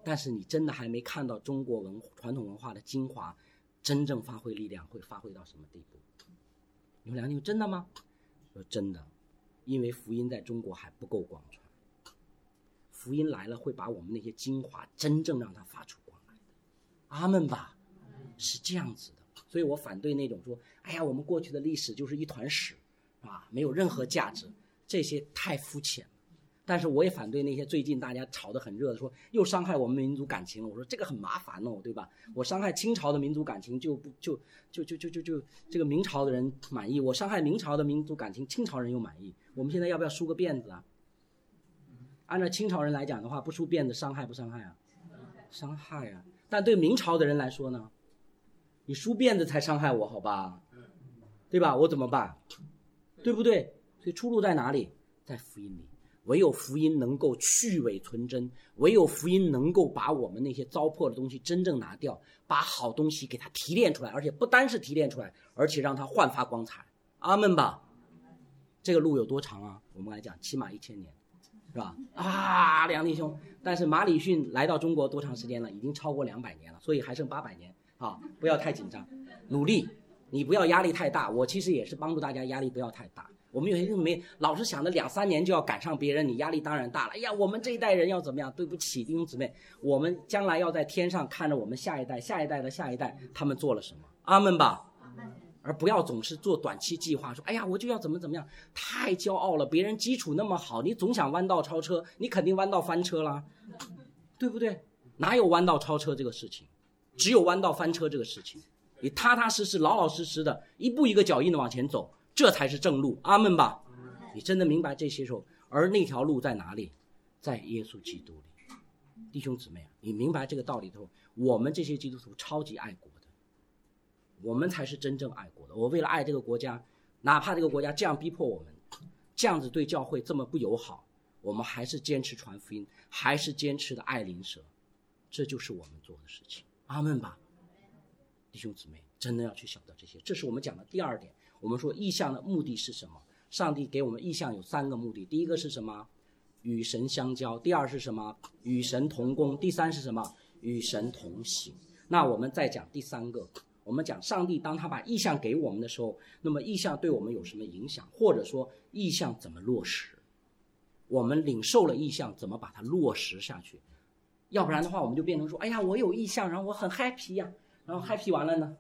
但是你真的还没看到中国文传统文化的精华真正发挥力量会发挥到什么地步。你说梁弟兄真的吗？说真的，因为福音在中国还不够广传，福音来了会把我们那些精华真正让它发出光来的。阿们吧，是这样子的。所以我反对那种说，哎呀，我们过去的历史就是一团屎啊，没有任何价值，这些太肤浅了。但是我也反对那些最近大家吵得很热的说又伤害我们民族感情了。我说这个很麻烦哦，对吧？我伤害清朝的民族感情就不就就就就就就这个明朝的人满意，我伤害明朝的民族感情，清朝人又满意。我们现在要不要梳个辫子啊？按照清朝人来讲的话，不梳辫子伤害不伤害啊？伤害啊！但对明朝的人来说呢，你梳辫子才伤害我，好吧？对吧？我怎么办？对不对？所以出路在哪里？在福音里。唯有福音能够去伪存真，唯有福音能够把我们那些糟粕的东西真正拿掉，把好东西给它提炼出来，而且不单是提炼出来，而且让它焕发光彩。阿们吧。这个路有多长啊？我们来讲起码一千年，是吧？啊，梁弟兄，但是马礼逊来到中国多长时间了？已经超过两百年了，所以还剩八百年啊！不要太紧张，努力，你不要压力太大。我其实也是帮助大家压力不要太大。我们有些人没老是想着两三年就要赶上别人，你压力当然大了。哎呀，我们这一代人要怎么样？对不起，弟兄姊妹，我们将来要在天上看着我们下一代、下一代的下一代，他们做了什么？阿们吧。而不要总是做短期计划，说哎呀我就要怎么怎么样，太骄傲了。别人基础那么好，你总想弯道超车，你肯定弯道翻车啦，对不对？哪有弯道超车这个事情？只有弯道翻车这个事情。你踏踏实实、老老实实的，一步一个脚印的往前走。这才是正路，阿们吧。你真的明白这些时候，而那条路在哪里？在耶稣基督里。弟兄姊妹啊，你明白这个道理之后，我们这些基督徒超级爱国的，我们才是真正爱国的。我为了爱这个国家，哪怕这个国家这样逼迫我们，这样子对教会这么不友好，我们还是坚持传福音，还是坚持的爱邻舍，这就是我们做的事情。阿们吧。弟兄姊妹真的要去晓得这些，这是我们讲的第二点。我们说异象的目的是什么？上帝给我们异象有三个目的。第一个是什么？与神相交。第二是什么？与神同工。第三是什么？与神同行。那我们再讲第三个，我们讲上帝当他把异象给我们的时候，那么异象对我们有什么影响？或者说异象怎么落实？我们领受了异象，怎么把它落实下去？要不然的话，我们就变成说，哎呀，我有异象，然后我很 happy 呀、啊，然后 happy 完了呢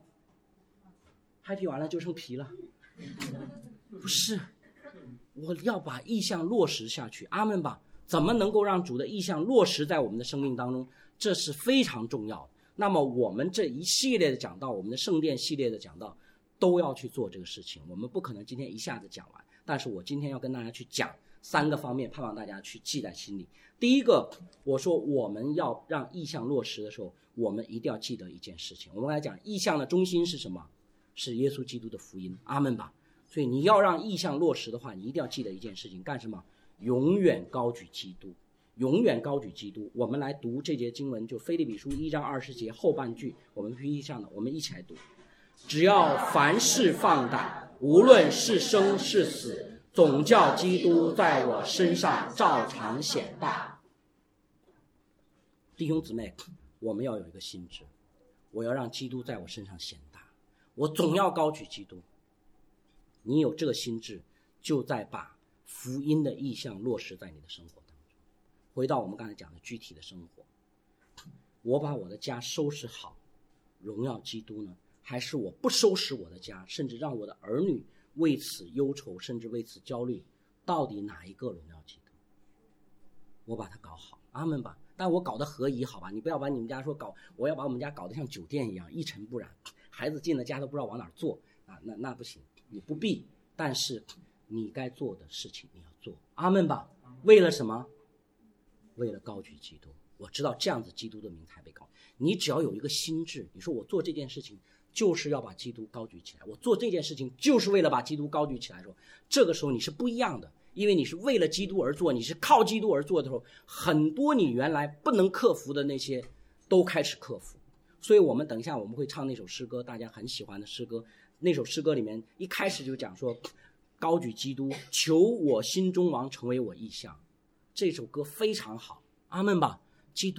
，happy 完了就剩皮了。不是，我要把意象落实下去。阿们吧。怎么能够让主的意象落实在我们的生命当中？这是非常重要的。那么我们这一系列的讲道，我们的圣殿系列的讲道，都要去做这个事情。我们不可能今天一下子讲完，但是我今天要跟大家去讲三个方面，盼望大家去记在心里。第一个，我说我们要让意象落实的时候，我们一定要记得一件事情。我们来讲意象的中心是什么？是耶稣基督的福音。阿们吧。所以你要让意象落实的话，你一定要记得一件事情，干什么？永远高举基督，永远高举基督。我们来读这节经文，就腓立比书一章二十节后半句，我们 P P T 上的，我们一起来读。只要凡事放胆，无论是生是死，总叫基督在我身上照常显大。弟兄姊妹，我们要有一个心志，我要让基督在我身上显大，我总要高举基督。你有这个心志，就在把福音的意象落实在你的生活当中。回到我们刚才讲的具体的生活，我把我的家收拾好，荣耀基督呢？还是我不收拾我的家，甚至让我的儿女为此忧愁，甚至为此焦虑？到底哪一个荣耀基督？我把它搞好，阿们吧。但我搞得合宜，好吧？你不要把你们家说搞，我要把我们家搞得像酒店一样一尘不染，孩子进了家都不知道往哪儿坐啊，那那不行。你不必，但是你该做的事情你要做，阿们吧。为了什么？为了高举基督。我知道这样子基督的名才被高。你只要有一个心志，你说我做这件事情就是要把基督高举起来，我做这件事情就是为了把基督高举起来的时候，这个时候你是不一样的，因为你是为了基督而做，你是靠基督而做的时候，很多你原来不能克服的那些都开始克服。所以我们等一下我们会唱那首诗歌，大家很喜欢的诗歌。那首诗歌里面一开始就讲说，高举基督，求我心中王成为我意象。这首歌非常好，阿们吧。基督啊，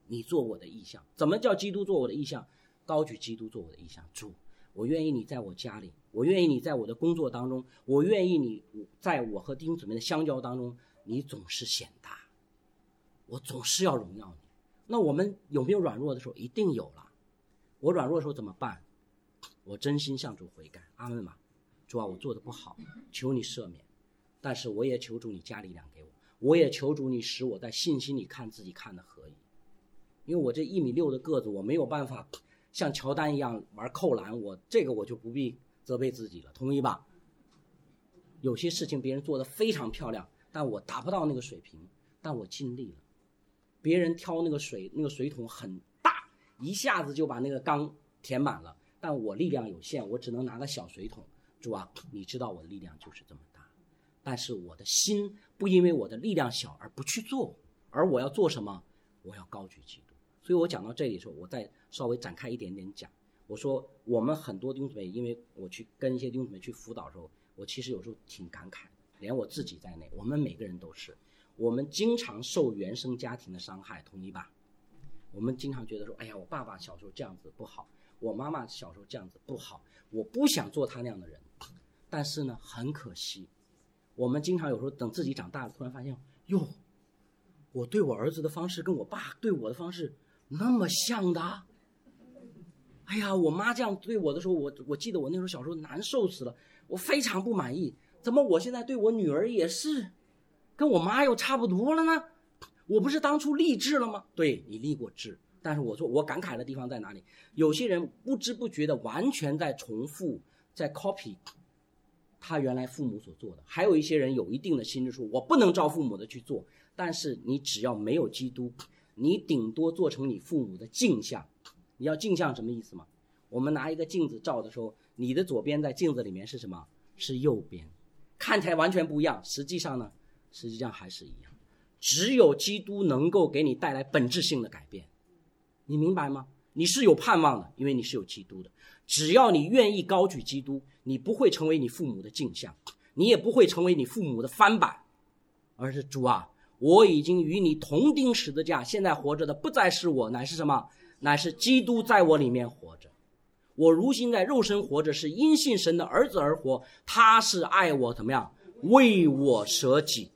你做我的意象。怎么叫基督做我的意象？高举基督做我的意象。主，我愿意你在我家里，我愿意你在我的工作当中，我愿意你在我和弟兄姊妹的相交当中，你总是显大，我总是要荣耀你。那我们有没有软弱的时候？一定有了。我软弱的时候怎么办？我真心向主悔改。阿们嘛。主啊，我做的不好，求你赦免。但是我也求主你加力量给我，我也求主你使我在信心里看自己看的合宜。因为我这一米六的个子，我没有办法像乔丹一样玩扣篮，我这个我就不必责备自己了，同意吧？有些事情别人做得非常漂亮，但我达不到那个水平，但我尽力了。别人挑那个水，那个水桶很大，一下子就把那个缸填满了，但我力量有限，我只能拿个小水桶。主啊，你知道我的力量就是这么大，但是我的心不因为我的力量小而不去做，而我要做什么？我要高举基督。所以我讲到这里的时候，我再稍微展开一点点讲。我说我们很多弟兄姊妹，因为我去跟一些弟兄姊妹去辅导的时候，我其实有时候挺感慨的，连我自己在内，我们每个人都是，我们经常受原生家庭的伤害，同意吧？我们经常觉得说，哎呀，我爸爸小时候这样子不好，我妈妈小时候这样子不好，我不想做他那样的人。但是呢，很可惜，我们经常有时候等自己长大了，突然发现，哟，我对我儿子的方式跟我爸对我的方式那么像的。哎呀，我妈这样对我的时候，我我记得我那时候小时候难受死了，我非常不满意。怎么我现在对我女儿也是，跟我妈又差不多了呢？我不是当初立志了吗？对，你立过志，但是我说我感慨的地方在哪里？有些人不知不觉的完全在重复，在 copy。他原来父母所做的，还有一些人有一定的心智说，我不能照父母的去做。但是你只要没有基督，你顶多做成你父母的镜像。你要镜像什么意思吗？我们拿一个镜子照的时候，你的左边在镜子里面是什么？是右边，看起来完全不一样，实际上呢，实际上还是一样。只有基督能够给你带来本质性的改变，你明白吗？你是有盼望的，因为你是有基督的。只要你愿意高举基督，你不会成为你父母的镜像，你也不会成为你父母的翻版，而是主啊，我已经与你同钉十字架，现在活着的不再是我，乃是什么？乃是基督在我里面活着。我如今在肉身活着，是因信神的儿子而活，他是爱我怎么样？为我舍己。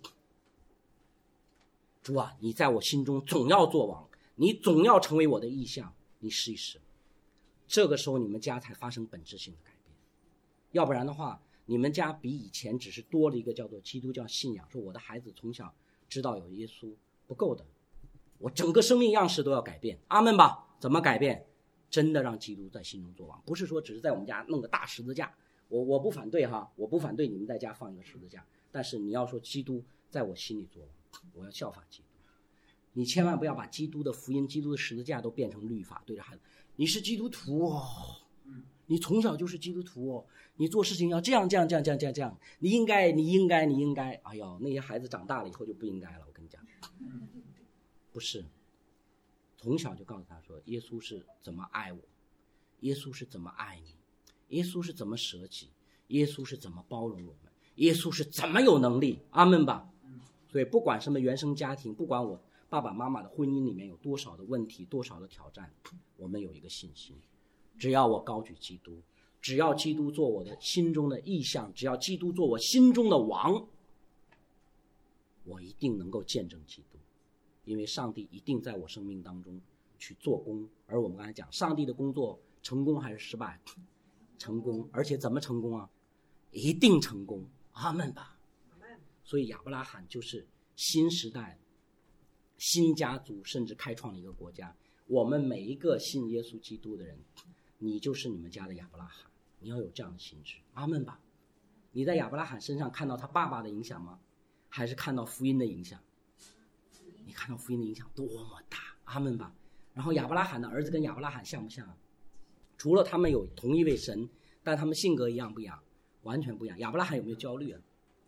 主啊，你在我心中总要做王，你总要成为我的意象，你试一试。这个时候你们家才发生本质性的改变，要不然的话，你们家比以前只是多了一个叫做基督教信仰，说我的孩子从小知道有耶稣，不够的，我整个生命样式都要改变。阿们吧？怎么改变？真的让基督在心中作王，不是说只是在我们家弄个大十字架。我我不反对哈，我不反对你们在家放一个十字架，但是你要说基督在我心里作王，我要效法基督。你千万不要把基督的福音、基督的十字架都变成律法，对着孩子，你是基督徒哦，你从小就是基督徒哦，你做事情要这样这样这样这样这样这样，你应该你应该你应该，哎呦，那些孩子长大了以后就不应该了，我跟你讲，不是，从小就告诉他说，耶稣是怎么爱我，耶稣是怎么爱你，耶稣是怎么舍己，耶稣是怎么包容我们，耶稣是怎么有能力，阿们吧。所以不管什么原生家庭，不管我爸爸妈妈的婚姻里面有多少的问题，多少的挑战，我们有一个信心，只要我高举基督，只要基督做我的心中的意象，只要基督做我心中的王，我一定能够见证基督，因为上帝一定在我生命当中去做工。而我们刚才讲，上帝的工作成功还是失败？成功，而且怎么成功啊？一定成功，阿们吧。所以亚伯拉罕就是新时代新家族，甚至开创了一个国家。我们每一个信耶稣基督的人，你就是你们家的亚伯拉罕，你要有这样的心智，阿们吧。你在亚伯拉罕身上看到他爸爸的影响吗？还是看到福音的影响？你看到福音的影响多么大，阿们吧。然后亚伯拉罕的儿子跟亚伯拉罕像不像？除了他们有同一位神，但他们性格一样不一样？完全不一样。亚伯拉罕有没有焦虑啊？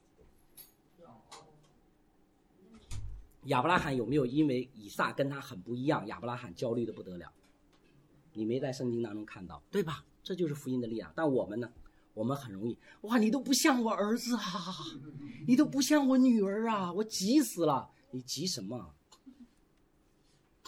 亚伯拉罕有没有因为以撒跟他很不一样，亚伯拉罕焦虑的不得了？你没在圣经当中看到，对吧？这就是福音的力量。但我们呢，我们很容易，哇，你都不像我儿子啊，你都不像我女儿啊，我急死了。你急什么？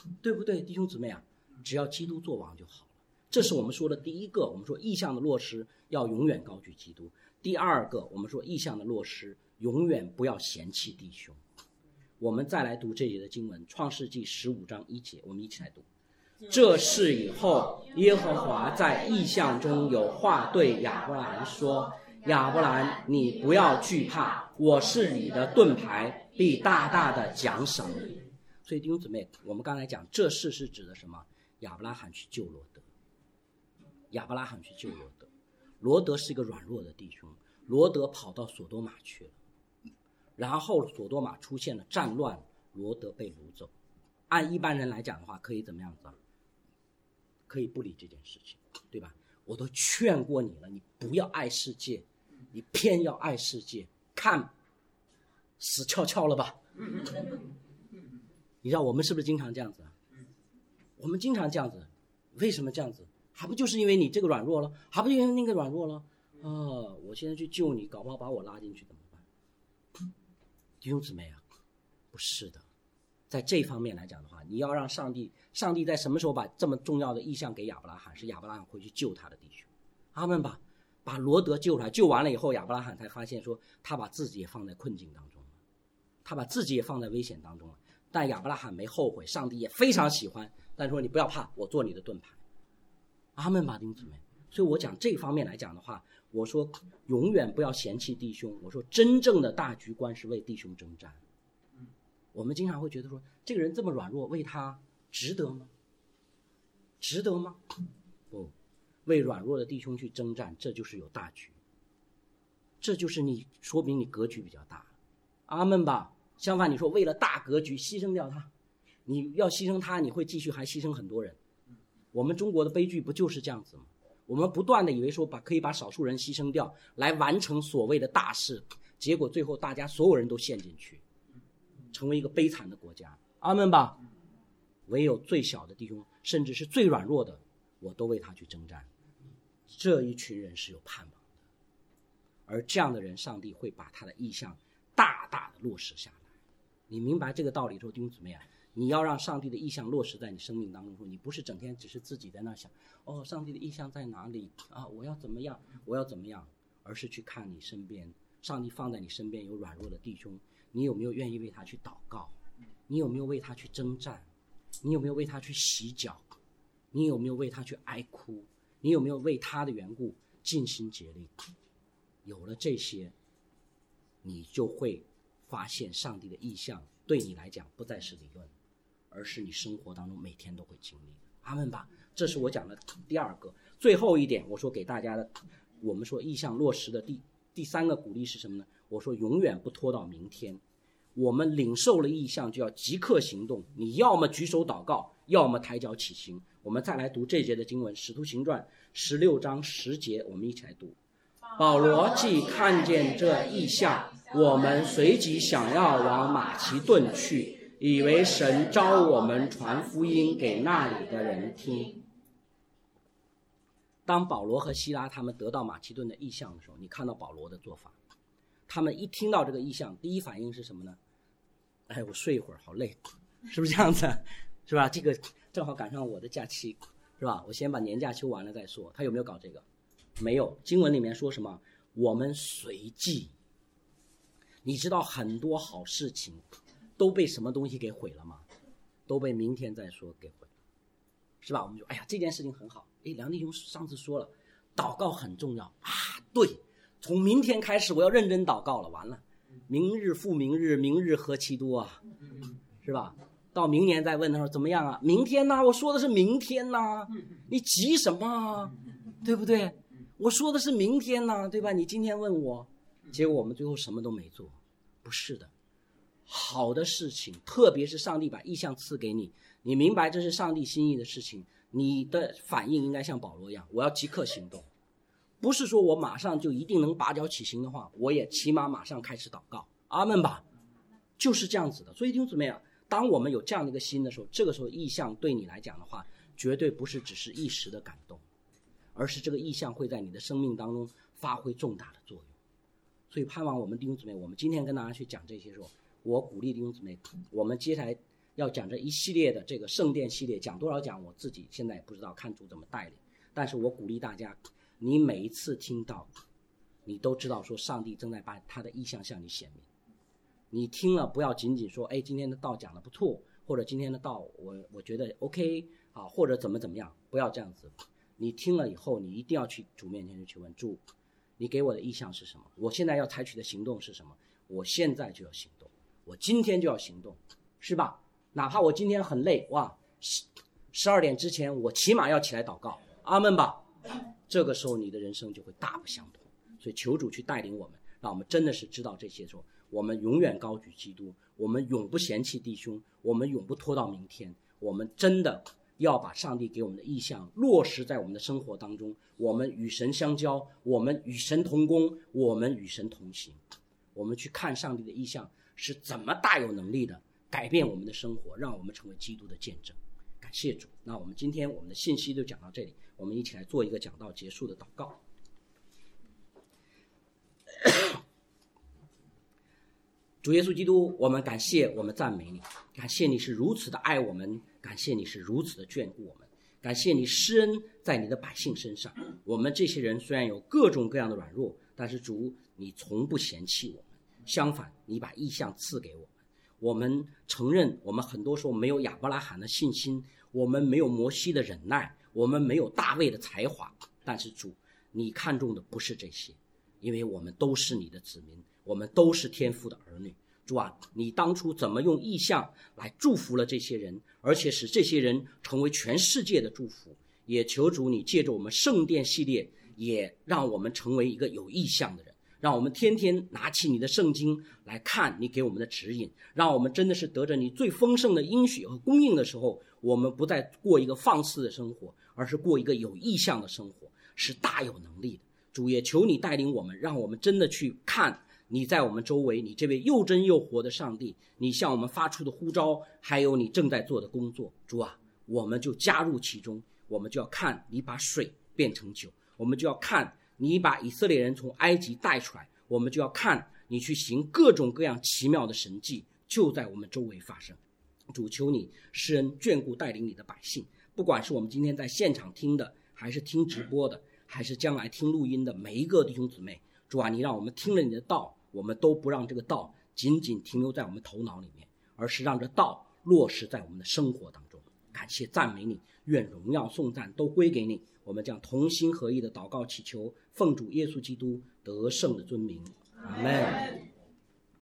对不对，弟兄姊妹啊？只要基督做王就好了。这是我们说的第一个，我们说意象的落实要永远高举基督。第二个，我们说意象的落实永远不要嫌弃弟兄。我们再来读这节的经文，创世纪十五章一节，我们一起来读。这事以后，耶和华在异象中有话对亚伯兰说，亚伯兰，你不要惧怕，我是你的盾牌，必大大的奖赏你。所以弟兄姊妹，我们刚才讲这事是指的什么？亚伯拉罕去救罗德，亚伯拉罕去救罗德。罗德是一个软弱的弟兄，罗德跑到索多玛去了，然后索多玛出现了战乱，罗德被掳走。按一般人来讲的话，可以怎么样子？可以不理这件事情，对吧？我都劝过你了，你不要爱世界，你偏要爱世界，看死翘翘了吧？你知道我们是不是经常这样子啊？我们经常这样子，为什么这样子？还不就是因为你这个软弱了，还不就因为那个软弱了啊？我现在去救你，搞不好把我拉进去怎么办？弟兄姊妹啊，不是的。在这方面来讲的话，你要让上帝，上帝在什么时候把这么重要的意象给亚伯拉罕？是亚伯拉罕回去救他的弟兄，阿们吧。把罗德救出来，救完了以后，亚伯拉罕才发现说，他把自己也放在困境当中了，他把自己也放在危险当中了。但亚伯拉罕没后悔，上帝也非常喜欢，但说你不要怕，我做你的盾牌，阿们吧，弟兄姊妹。所以我讲这方面来讲的话，我说永远不要嫌弃弟兄，我说真正的大局观是为弟兄征战。我们经常会觉得说，这个人这么软弱，为他值得吗？值得吗？不，为软弱的弟兄去征战，这就是有大局，这就是你说明你格局比较大，阿们吧。相反，你说为了大格局牺牲掉他，你要牺牲他，你会继续还牺牲很多人。我们中国的悲剧不就是这样子吗？我们不断的以为说把可以把少数人牺牲掉来完成所谓的大事，结果最后大家所有人都陷进去，成为一个悲惨的国家，阿们吧。唯有最小的弟兄，甚至是最软弱的，我都为他去征战。这一群人是有盼望的，而这样的人，上帝会把他的意象大大的落实下来。你明白这个道理之后，弟兄姊妹啊，你要让上帝的意象落实在你生命当中，你不是整天只是自己在那想，哦，上帝的意象在哪里啊？我要怎么样？我要怎么样？而是去看你身边，上帝放在你身边有软弱的弟兄，你有没有愿意为他去祷告？你有没有为他去征战？你有没有为他去洗脚？你有没有为他去哀哭？你有没有为他的缘故尽心竭力？有了这些，你就会发现上帝的意象对你来讲不再是理论，而是你生活当中每天都会经历的。阿们吧。这是我讲的第二个。最后一点，我说给大家的，我们说意象落实的第第三个鼓励是什么呢？我说永远不拖到明天。我们领受了意象就要即刻行动，你要么举手祷告，要么抬脚起行。我们再来读这节的经文，使徒行传十六章十节，我们一起来读。保罗既看见这异象，我们随即想要往马其顿去，以为神召我们传福音给那里的人听。当保罗和希拉他们得到马其顿的异象的时候，你看到保罗的做法，他们一听到这个异象，第一反应是什么呢？哎，我睡一会儿，好累，是不是这样子？是吧？这个正好赶上我的假期，是吧？我先把年假休完了再说。他有没有搞这个？没有。经文里面说什么？我们随即。你知道很多好事情都被什么东西给毁了吗？都被明天再说给毁了，是吧？我们就哎呀，这件事情很好。哎，梁弟兄上次说了，祷告很重要啊，对。从明天开始我要认真祷告了，完了明日复明日，明日何其多啊，是吧？到明年再问他说怎么样啊？明天呢、啊？我说的是明天呢、啊，你急什么啊？对不对？我说的是明天呢、啊，对吧？你今天问我，结果我们最后什么都没做。不是的，好的事情，特别是上帝把意象赐给你，你明白这是上帝心意的事情，你的反应应该像保罗一样，我要即刻行动。不是说我马上就一定能拔脚起行的话，我也起码马上开始祷告，阿们吧，就是这样子的。所以弟兄姊妹啊，当我们有这样的一个心的时候，这个时候意象对你来讲的话，绝对不是只是一时的感动，而是这个意象会在你的生命当中发挥重大的作用。所以盼望我们弟兄姊妹，我们今天跟大家去讲这些时候，我鼓励弟兄姊妹，我们接下来要讲这一系列的这个圣殿系列，讲多少讲我自己现在也不知道，看主怎么带领。但是我鼓励大家，你每一次听到，你都知道说上帝正在把他的意象向你显明。你听了不要仅仅说，哎，今天的道讲得不错，或者今天的道我我觉得 OK 啊，或者怎么怎么样，不要这样子。你听了以后，你一定要去主面前去问主，你给我的意象是什么？我现在要采取的行动是什么？我现在就要行动，我今天就要行动，是吧？哪怕我今天很累，哇，十二点之前我起码要起来祷告，阿们吧。这个时候你的人生就会大不相同。所以求主去带领我们，让我们真的是知道这些，说我们永远高举基督，我们永不嫌弃弟兄，我们永不拖到明天，我们真的要把上帝给我们的意象落实在我们的生活当中，我们与神相交，我们与神同工，我们与神同行。我们去看上帝的意象是怎么大有能力的改变我们的生活，让我们成为基督的见证。感谢主。那我们今天我们的信息就讲到这里，我们一起来做一个讲道结束的祷告。主耶稣基督，我们感谢，我们赞美你，感谢你是如此的爱我们，感谢你是如此的眷顾我们，感谢你施恩在你的百姓身上。我们这些人虽然有各种各样的软弱，但是主你从不嫌弃我们，相反你把异象赐给我们。我们承认我们很多时候没有亚伯拉罕的信心，我们没有摩西的忍耐，我们没有大卫的才华，但是主你看重的不是这些，因为我们都是你的子民，我们都是天父的儿女。主啊，你当初怎么用异象来祝福了这些人，而且使这些人成为全世界的祝福，也求主你借着我们圣殿系列，也让我们成为一个有异象的人，让我们天天拿起你的圣经来看你给我们的指引，让我们真的是得着你最丰盛的应许和供应的时候，我们不再过一个放肆的生活，而是过一个有异象的生活，是大有能力的。主也求你带领我们，让我们真的去看你在我们周围，你这位又真又活的上帝，你向我们发出的呼召，还有你正在做的工作。主啊，我们就加入其中，我们就要看你把水变成酒，我们就要看你把以色列人从埃及带出来，我们就要看你去行各种各样奇妙的神迹，就在我们周围发生。主，求你施恩眷顾带领你的百姓，不管是我们今天在现场听的，还是听直播的，还是将来听录音的每一个弟兄姊妹，主啊，你让我们听了你的道，我们都不让这个道仅仅停留在我们头脑里面，而是让这道落实在我们的生活当中。感谢赞美你，愿荣耀颂赞都归给你。我们将同心合意的祷告祈求，奉主耶稣基督得胜的尊名，阿们。